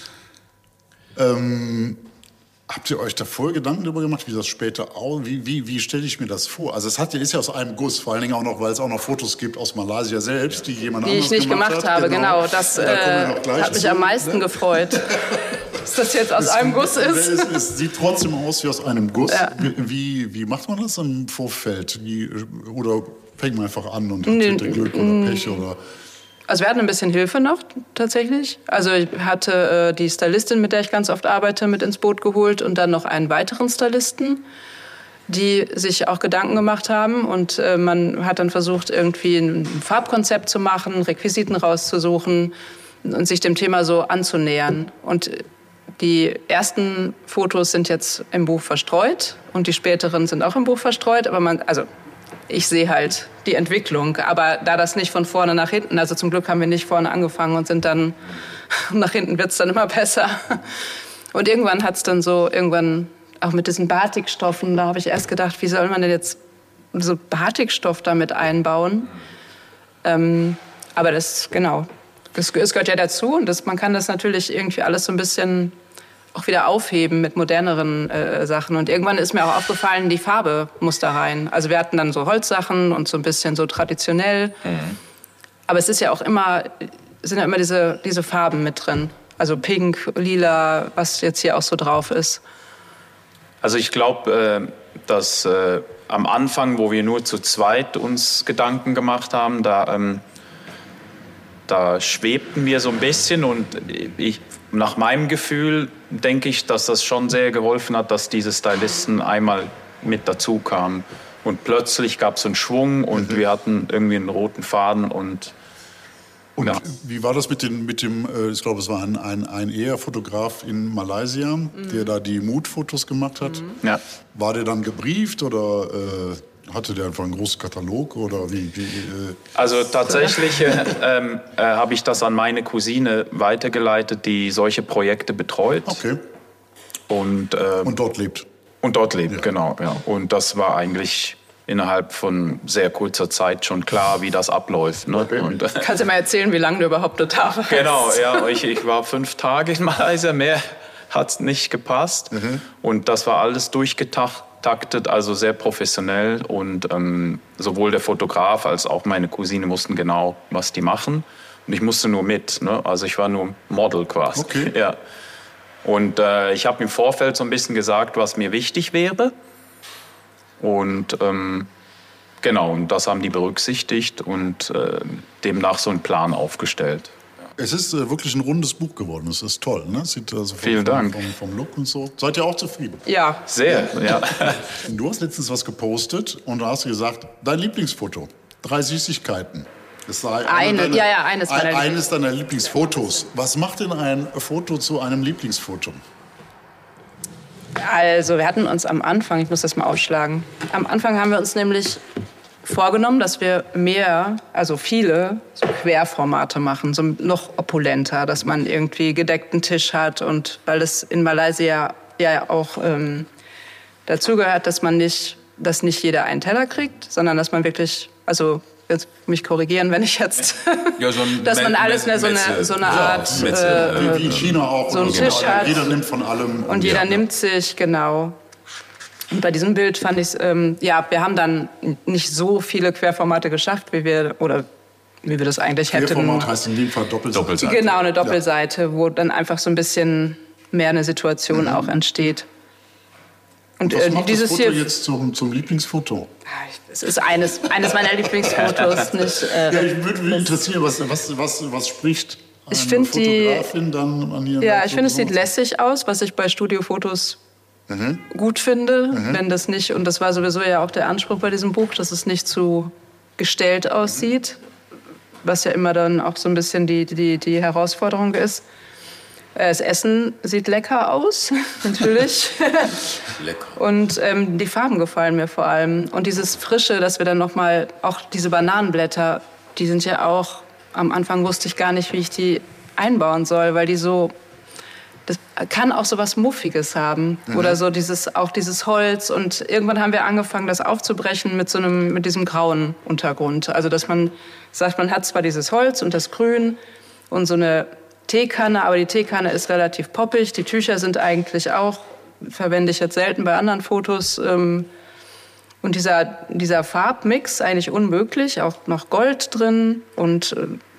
Ähm, habt ihr euch da vorher Gedanken darüber gemacht, wie das später auch, wie, wie, wie stelle ich mir das vor? Also es hat, ist ja aus einem Guss, vor allen Dingen auch noch, weil es auch noch Fotos gibt aus Malaysia selbst, die jemand Die anderes ich nicht gemacht, gemacht hat. habe, genau. Das Da kommen wir noch äh, gleich hat mich zu, am meisten ne? gefreut, dass das jetzt aus einem Guss ist. Es, es sieht trotzdem aus wie aus einem Guss. Ja. Wie, wie macht man das im Vorfeld? Wie, oder fängt man einfach an und hat Nee, Glück oder Pech? Oder? Also wir hatten ein bisschen Hilfe noch tatsächlich. Also ich hatte äh, die Stylistin, mit der ich ganz oft arbeite, mit ins Boot geholt und dann noch einen weiteren Stylisten, die sich auch Gedanken gemacht haben. Und äh, man hat dann versucht, irgendwie ein Farbkonzept zu machen, Requisiten rauszusuchen und sich dem Thema so anzunähern. Und die ersten Fotos sind jetzt im Buch verstreut und die späteren sind auch im Buch verstreut. Aber man, also ich sehe halt die Entwicklung, aber da das nicht von vorne nach hinten, also zum Glück haben wir nicht vorne angefangen und sind dann, nach hinten wird es dann immer besser. Und irgendwann hat es dann so, irgendwann auch mit diesen Batikstoffen, da habe ich erst gedacht, wie soll man denn jetzt so Batikstoff damit einbauen? Ähm, aber das, genau, das, das gehört ja dazu und das, man kann das natürlich irgendwie alles so ein bisschen auch wieder aufheben mit moderneren äh, Sachen. Und irgendwann ist mir auch aufgefallen, die Farbe muss da rein. Also wir hatten dann so Holzsachen und so ein bisschen so traditionell. Mhm. Aber es ist ja auch immer, sind ja immer diese, diese Farben mit drin. Also pink, lila, was jetzt hier auch so drauf ist. Also ich glaube, äh, dass äh, am Anfang, wo wir nur zu zweit uns Gedanken gemacht haben, da, ähm, da schwebten wir so ein bisschen und ich, nach meinem Gefühl denke ich, dass das schon sehr geholfen hat, dass diese Stylisten einmal mit dazu kamen. Und plötzlich gab es einen Schwung und mhm. wir hatten irgendwie einen roten Faden. Und, und ja. wie war das mit, den, mit dem, äh, ich glaube, es war ein, ein, ein Eher-Fotograf in Malaysia, mhm. der da die Mood-Fotos gemacht hat. Mhm. Ja. War der dann gebrieft oder... Äh Hatte der einfach einen großen Katalog oder wie? wie äh also tatsächlich äh, äh, äh, habe ich das an meine Cousine weitergeleitet, die solche Projekte betreut. Okay. Und, äh, und dort lebt. Und dort lebt, ja. genau. Ja. Und das war eigentlich innerhalb von sehr kurzer Zeit schon klar, wie das abläuft. Ne? Okay. Und, äh, Kannst du mal erzählen, wie lange du überhaupt da warst? Genau, ja. Ich, ich war fünf Tage in Malaysia, mehr hat es nicht gepasst. Mhm. Und das war alles durchgetaktet, also sehr professionell. Und ähm, sowohl der Fotograf als auch meine Cousine wussten genau, was die machen. Und ich musste nur mit. Ne? Also ich war nur Model quasi. Okay. Ja. Und äh, ich habe im Vorfeld so ein bisschen gesagt, was mir wichtig wäre. Und ähm, genau, und das haben die berücksichtigt und äh, demnach so einen Plan aufgestellt. Es ist äh, wirklich ein rundes Buch geworden. Es ist toll, ne? Sieht also vom, Vielen Dank. Vom, vom Look und so. Seid ihr auch zufrieden? Ja. Sehr, ja. Du hast letztens was gepostet und da hast du gesagt, dein Lieblingsfoto, drei Süßigkeiten. Das sei Eine, deiner, ja, ja, eines meiner ein, eines deiner Lieblingsfotos. Was macht denn ein Foto zu einem Lieblingsfoto? Also wir hatten uns am Anfang, ich muss das mal aufschlagen, am Anfang haben wir uns nämlich vorgenommen, dass wir mehr, also viele so Querformate machen, so noch opulenter, dass man irgendwie gedeckten Tisch hat und weil es in Malaysia ja auch ähm, dazugehört, dass man nicht, dass nicht jeder einen Teller kriegt, sondern dass man wirklich, also jetzt mich korrigieren, wenn ich jetzt, ja, so ein dass man Met- alles mehr so eine, Metze. so eine Ja, Art, Metze. äh, Wie in China auch. so einen oder Tisch hat. Jeder nimmt von allem. und jeder ja. nimmt sich, genau. Und bei diesem Bild fand ich, ähm, ja, wir haben dann nicht so viele Querformate geschafft, wie wir, oder wie wir das eigentlich hätten. Querformat heißt in dem Fall Doppelseite. Doppelseite. Genau, eine Doppelseite, wo dann einfach so ein bisschen mehr eine Situation auch entsteht. Und Was äh, macht dieses das Foto hier, jetzt zum, zum Lieblingsfoto? es ist eines, eines meiner Lieblingsfotos. Nicht, äh, Ja, ich würde mich interessieren, was, was, was, was spricht Ich eine find die- Fotografin dann an ihrem Ja, Werk ich finde, es so sieht lässig aus, was ich bei Studiofotos gut finde. Wenn das nicht, und das war sowieso ja auch der Anspruch bei diesem Buch, dass es nicht zu gestellt aussieht, was ja immer dann auch so ein bisschen die, die, die Herausforderung ist. Das Essen sieht lecker aus, natürlich. Lecker. Und ähm, die Farben gefallen mir vor allem. Und dieses Frische, dass wir dann noch mal, auch diese Bananenblätter, die sind ja auch, am Anfang wusste ich gar nicht, wie ich die einbauen soll, weil die so, das kann auch so was Muffiges haben. Mhm. Oder so dieses, auch dieses Holz. Und irgendwann haben wir angefangen, das aufzubrechen mit so einem, mit diesem grauen Untergrund. Also, dass man sagt, man hat zwar dieses Holz und das Grün und so eine Teekanne, aber die Teekanne ist relativ poppig. Die Tücher sind eigentlich auch, verwende ich jetzt selten bei anderen Fotos. Und dieser, dieser Farbmix eigentlich unmöglich, auch noch Gold drin und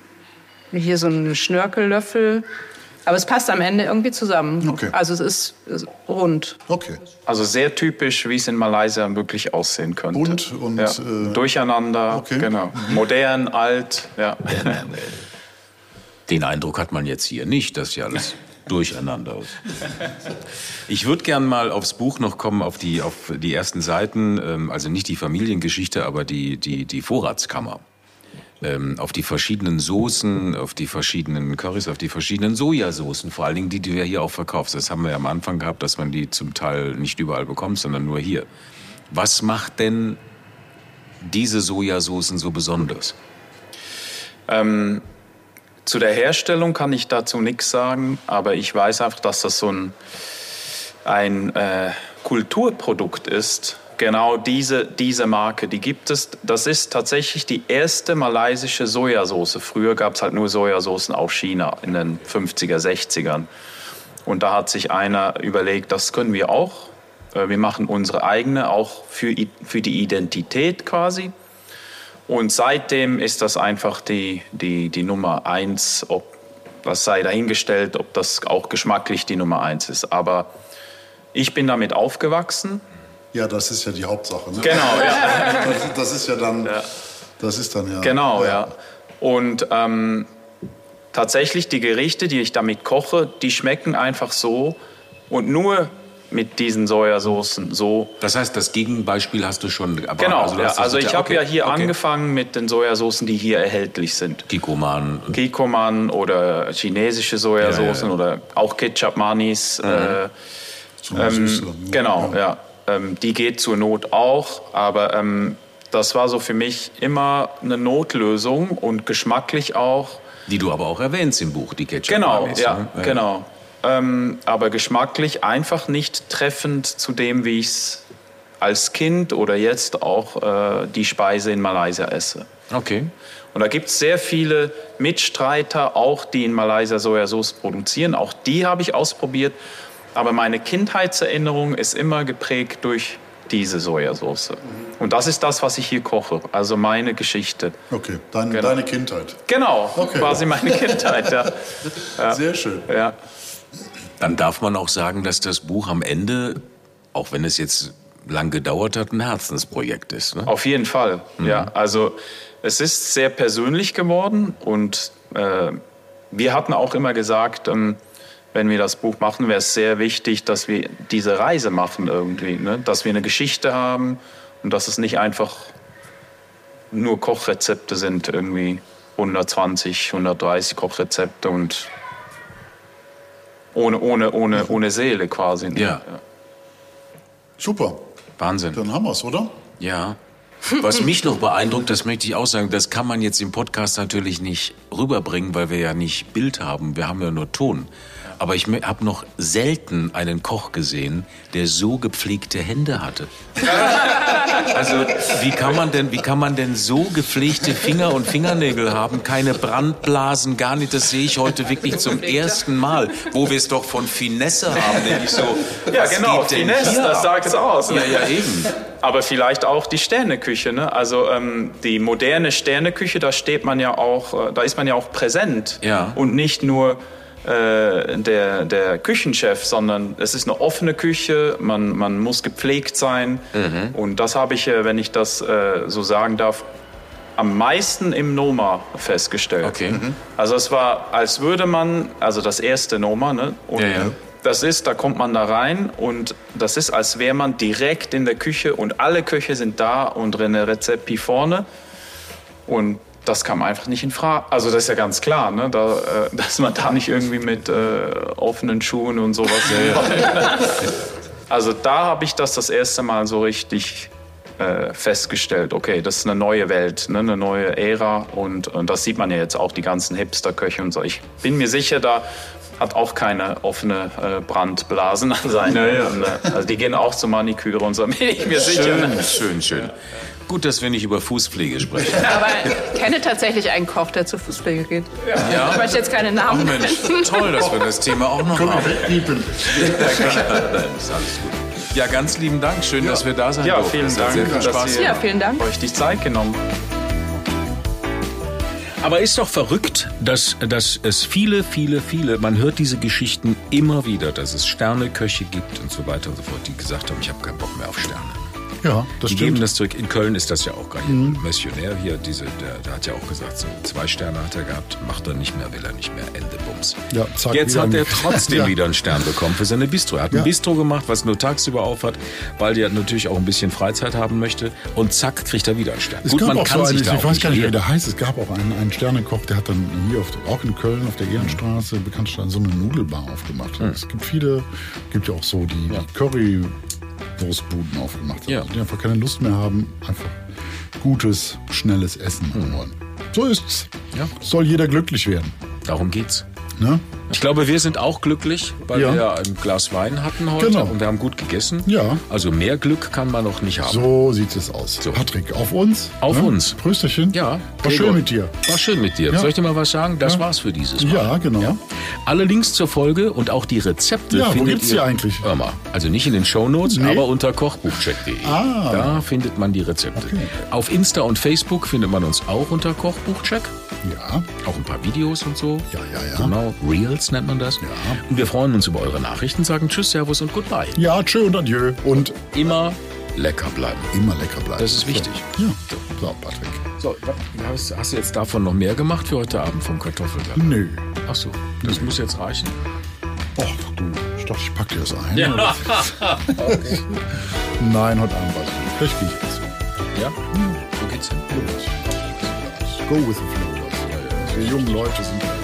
hier so ein Schnörkellöffel. Aber es passt am Ende irgendwie zusammen. Okay. Also es ist, ist rund. Okay. Also sehr typisch, wie es in Malaysia wirklich aussehen könnte. Bunt und, ja. äh, Durcheinander, okay. genau. Modern, alt, ja. Den Eindruck hat man jetzt hier nicht, dass hier alles durcheinander ist. Ich würde gern mal aufs Buch noch kommen, auf die, auf die ersten Seiten, also nicht die Familiengeschichte, aber die, die, die Vorratskammer. Auf die verschiedenen Soßen, auf die verschiedenen Currys, auf die verschiedenen Sojasoßen, vor allen Dingen die, die du hier auch verkaufst. Das haben wir ja am Anfang gehabt, dass man die zum Teil nicht überall bekommt, sondern nur hier. Was macht denn diese Sojasoßen so besonders? Ähm, zu der Herstellung kann ich dazu nichts sagen, aber ich weiß einfach, dass das so ein, ein äh, Kulturprodukt ist. Genau diese, diese Marke, die gibt es. Das ist tatsächlich die erste malaysische Sojasauce. Früher gab es halt nur Sojasoßen aus China in den fünfziger, sechzigern. Und da hat sich einer überlegt, das können wir auch. Wir machen unsere eigene, auch für, für die Identität quasi. Und seitdem ist das einfach die, die, die Nummer eins. Ob, das sei dahingestellt, ob das auch geschmacklich die Nummer eins ist. Aber ich bin damit aufgewachsen. Ja, das ist ja die Hauptsache. Ne? Genau, ja. Das, das ist ja dann, ja. das ist dann ja. Genau, ja. ja. Und ähm, tatsächlich die Gerichte, die ich damit koche, die schmecken einfach so und nur mit diesen Sojasoßen so. Das heißt, das Gegenbeispiel hast du schon. Aber Genau, also, ja. Also ich habe okay, ja hier okay. angefangen mit den Sojasoßen, die hier erhältlich sind. Kikoman. Kikoman oder chinesische Sojasoßen ja, ja. oder auch Ketchup Manis. Mhm. Äh, So ähm, Süße, ne? genau, ja. ja. ähm, die geht zur Not auch, aber ähm, das war so für mich immer eine Notlösung und geschmacklich auch. Die du aber auch erwähnst im Buch, die Ketchup. Genau, Mamis, ja, ne? genau. Ähm, aber geschmacklich einfach nicht treffend zu dem, wie ich es als Kind oder jetzt auch äh, die Speise in Malaysia esse. Okay. Und da gibt es sehr viele Mitstreiter, auch die in Malaysia Sojasauce produzieren. Auch die habe ich ausprobiert. Aber meine Kindheitserinnerung ist immer geprägt durch diese Sojasauce. Und das ist das, was ich hier koche. Also meine Geschichte. Okay, dein, Genau. deine Kindheit. Genau, Okay. quasi meine Kindheit. Ja. Ja. Sehr schön. Ja. Dann darf man auch sagen, dass das Buch am Ende, auch wenn es jetzt lang gedauert hat, ein Herzensprojekt ist. Ne? Auf jeden Fall, Mhm. ja. Also es ist sehr persönlich geworden und äh, wir hatten auch immer gesagt, ähm, wenn wir das Buch machen, wäre es sehr wichtig, dass wir diese Reise machen irgendwie, ne? Dass wir eine Geschichte haben und dass es nicht einfach nur Kochrezepte sind, irgendwie hundertzwanzig, hundertdreißig Kochrezepte und ohne, ohne, ohne, ohne Seele quasi. Ne? Ja. Super, Wahnsinn. dann haben wir es, oder? Ja. Was mich noch beeindruckt, das möchte ich auch sagen, das kann man jetzt im Podcast natürlich nicht rüberbringen, weil wir ja nicht Bild haben, wir haben ja nur Ton. Aber ich habe noch selten einen Koch gesehen, der so gepflegte Hände hatte. Also wie kann man denn, wie kann man denn so gepflegte Finger und Fingernägel haben? Keine Brandblasen, gar nicht. Das sehe ich heute wirklich zum ersten Mal, wo wir es doch von Finesse haben, nämlich so. Ja, was genau, geht denn Finesse, hier das ab? sagt es aus. Ja, ja, eben. Aber vielleicht auch die Sterneküche, ne? Also ähm, die moderne Sterneküche, da steht man ja auch, äh, da ist man ja auch präsent. Ja. Und nicht nur äh, der, der Küchenchef, sondern es ist eine offene Küche, man, man muss gepflegt sein. Mhm. Und das habe ich, äh, wenn ich das äh, so sagen darf, am meisten im Noma festgestellt. Okay. Mhm. Also es war, als würde man, also das erste Noma, ne? Und Ja, ja. das ist, da kommt man da rein und das ist, als wäre man direkt in der Küche und alle Köche sind da und eine Rezepi vorne und das kam einfach nicht in Frage. Also das ist ja ganz klar, ne? Da, äh, dass man da nicht irgendwie mit äh, offenen Schuhen und sowas. Also da habe ich das das erste Mal so richtig äh, festgestellt. Okay, das ist eine neue Welt, ne? Eine neue Ära und, und das sieht man ja jetzt auch, die ganzen Hipster-Köche und so. Ich bin mir sicher, da hat auch keine offene äh, Brandblasen an seinen. Naja. Also die gehen auch zur Maniküre und so, bin ich mir sicher. Schön, Ne? schön, schön. Gut, dass wir nicht über Fußpflege sprechen. Aber ich kenne tatsächlich einen Koch, der zur Fußpflege geht. Ja. Ich möchte jetzt keine Ach Namen nennen. Mensch, toll, dass wir das Thema auch noch haben. Wegpiepen. Nein, ist alles gut. Ja, ganz lieben Dank. Schön, dass wir da sein Ja, durften. vielen Es hat Dank, sehr viel dass Spaß ihr Ja, vielen Dank. euch die Zeit genommen. Aber ist doch verrückt, dass, dass es viele, viele, viele, man hört diese Geschichten immer wieder, dass es Sterneköche gibt und so weiter und so fort, die gesagt haben, ich habe keinen Bock mehr auf Sterne. Ja, das Die geben stimmt. das zurück. In Köln ist das ja auch gar nicht. Mhm. Missionär hier, diese, der, der hat ja auch gesagt, so zwei Sterne hat er gehabt, macht er nicht mehr, will er nicht mehr, Ende Bums. Ja, zack, Jetzt wieder hat er ein- trotzdem Ja. wieder einen Stern bekommen für seine Bistro. Er hat Ja. ein Bistro gemacht, was nur tagsüber auf hat, weil der natürlich auch ein bisschen Freizeit haben möchte. Und zack, kriegt er wieder einen Stern. Es Gut, gab man auch kann so sich einen, da ich auch weiß gar nicht, wie wehren. der heißt. Es gab auch einen, einen Sternekoch, der hat dann hier auf, auch in Köln auf der Ehrenstraße, Bekanntstadt, so eine Nudelbar aufgemacht. Hm. Es gibt viele, gibt ja auch so die, die Currywurstbuden aufgemacht, Ja. die einfach keine Lust mehr haben, einfach gutes, schnelles Essen machen wollen. So ist's. Ja. Soll jeder glücklich werden. Darum geht's. Ne? Ich glaube, wir sind auch glücklich, weil Ja. wir ja ein Glas Wein hatten heute Genau. und wir haben gut gegessen. Ja. Also mehr Glück kann man noch nicht haben. So sieht es aus. So. Patrick, auf uns. Auf ne? uns. Prösterchen. Ja. War Gregor. schön mit dir. War schön mit dir. Ja. Soll ich dir mal was sagen? Das Ja. war's für dieses Mal. Ja, genau. Alle Links zur Folge und auch die Rezepte Ja, wo findet gibt's ihr, die eigentlich? Hör mal, also nicht in den Shownotes, Nee. aber unter kochbuchcheck punkt de. Ah. Da findet man die Rezepte. Okay. Auf Insta und Facebook findet man uns auch unter Kochbuchcheck. Ja. Auch ein paar Videos und so. Ja, ja, ja. Genau, Reels nennt man das. Ja. Und wir freuen uns über eure Nachrichten, sagen Tschüss, Servus und Goodbye. Ja, tschö und adieu. Und Immer lecker bleiben. immer lecker bleiben. Das ist wichtig. So. Ja. So, Patrick. So, hast, hast du jetzt davon noch mehr gemacht für heute Abend vom Kartoffelsalat? Nö. Ach so, das muss jetzt reichen. Och, du, ich dachte, ich pack dir das ein. Ja. oder? Nein, heute Abend weiß ich nicht. Vielleicht gehe ich jetzt. Ja? Wo geht's hin? Go with the flow. Also, wir jungen Leute sind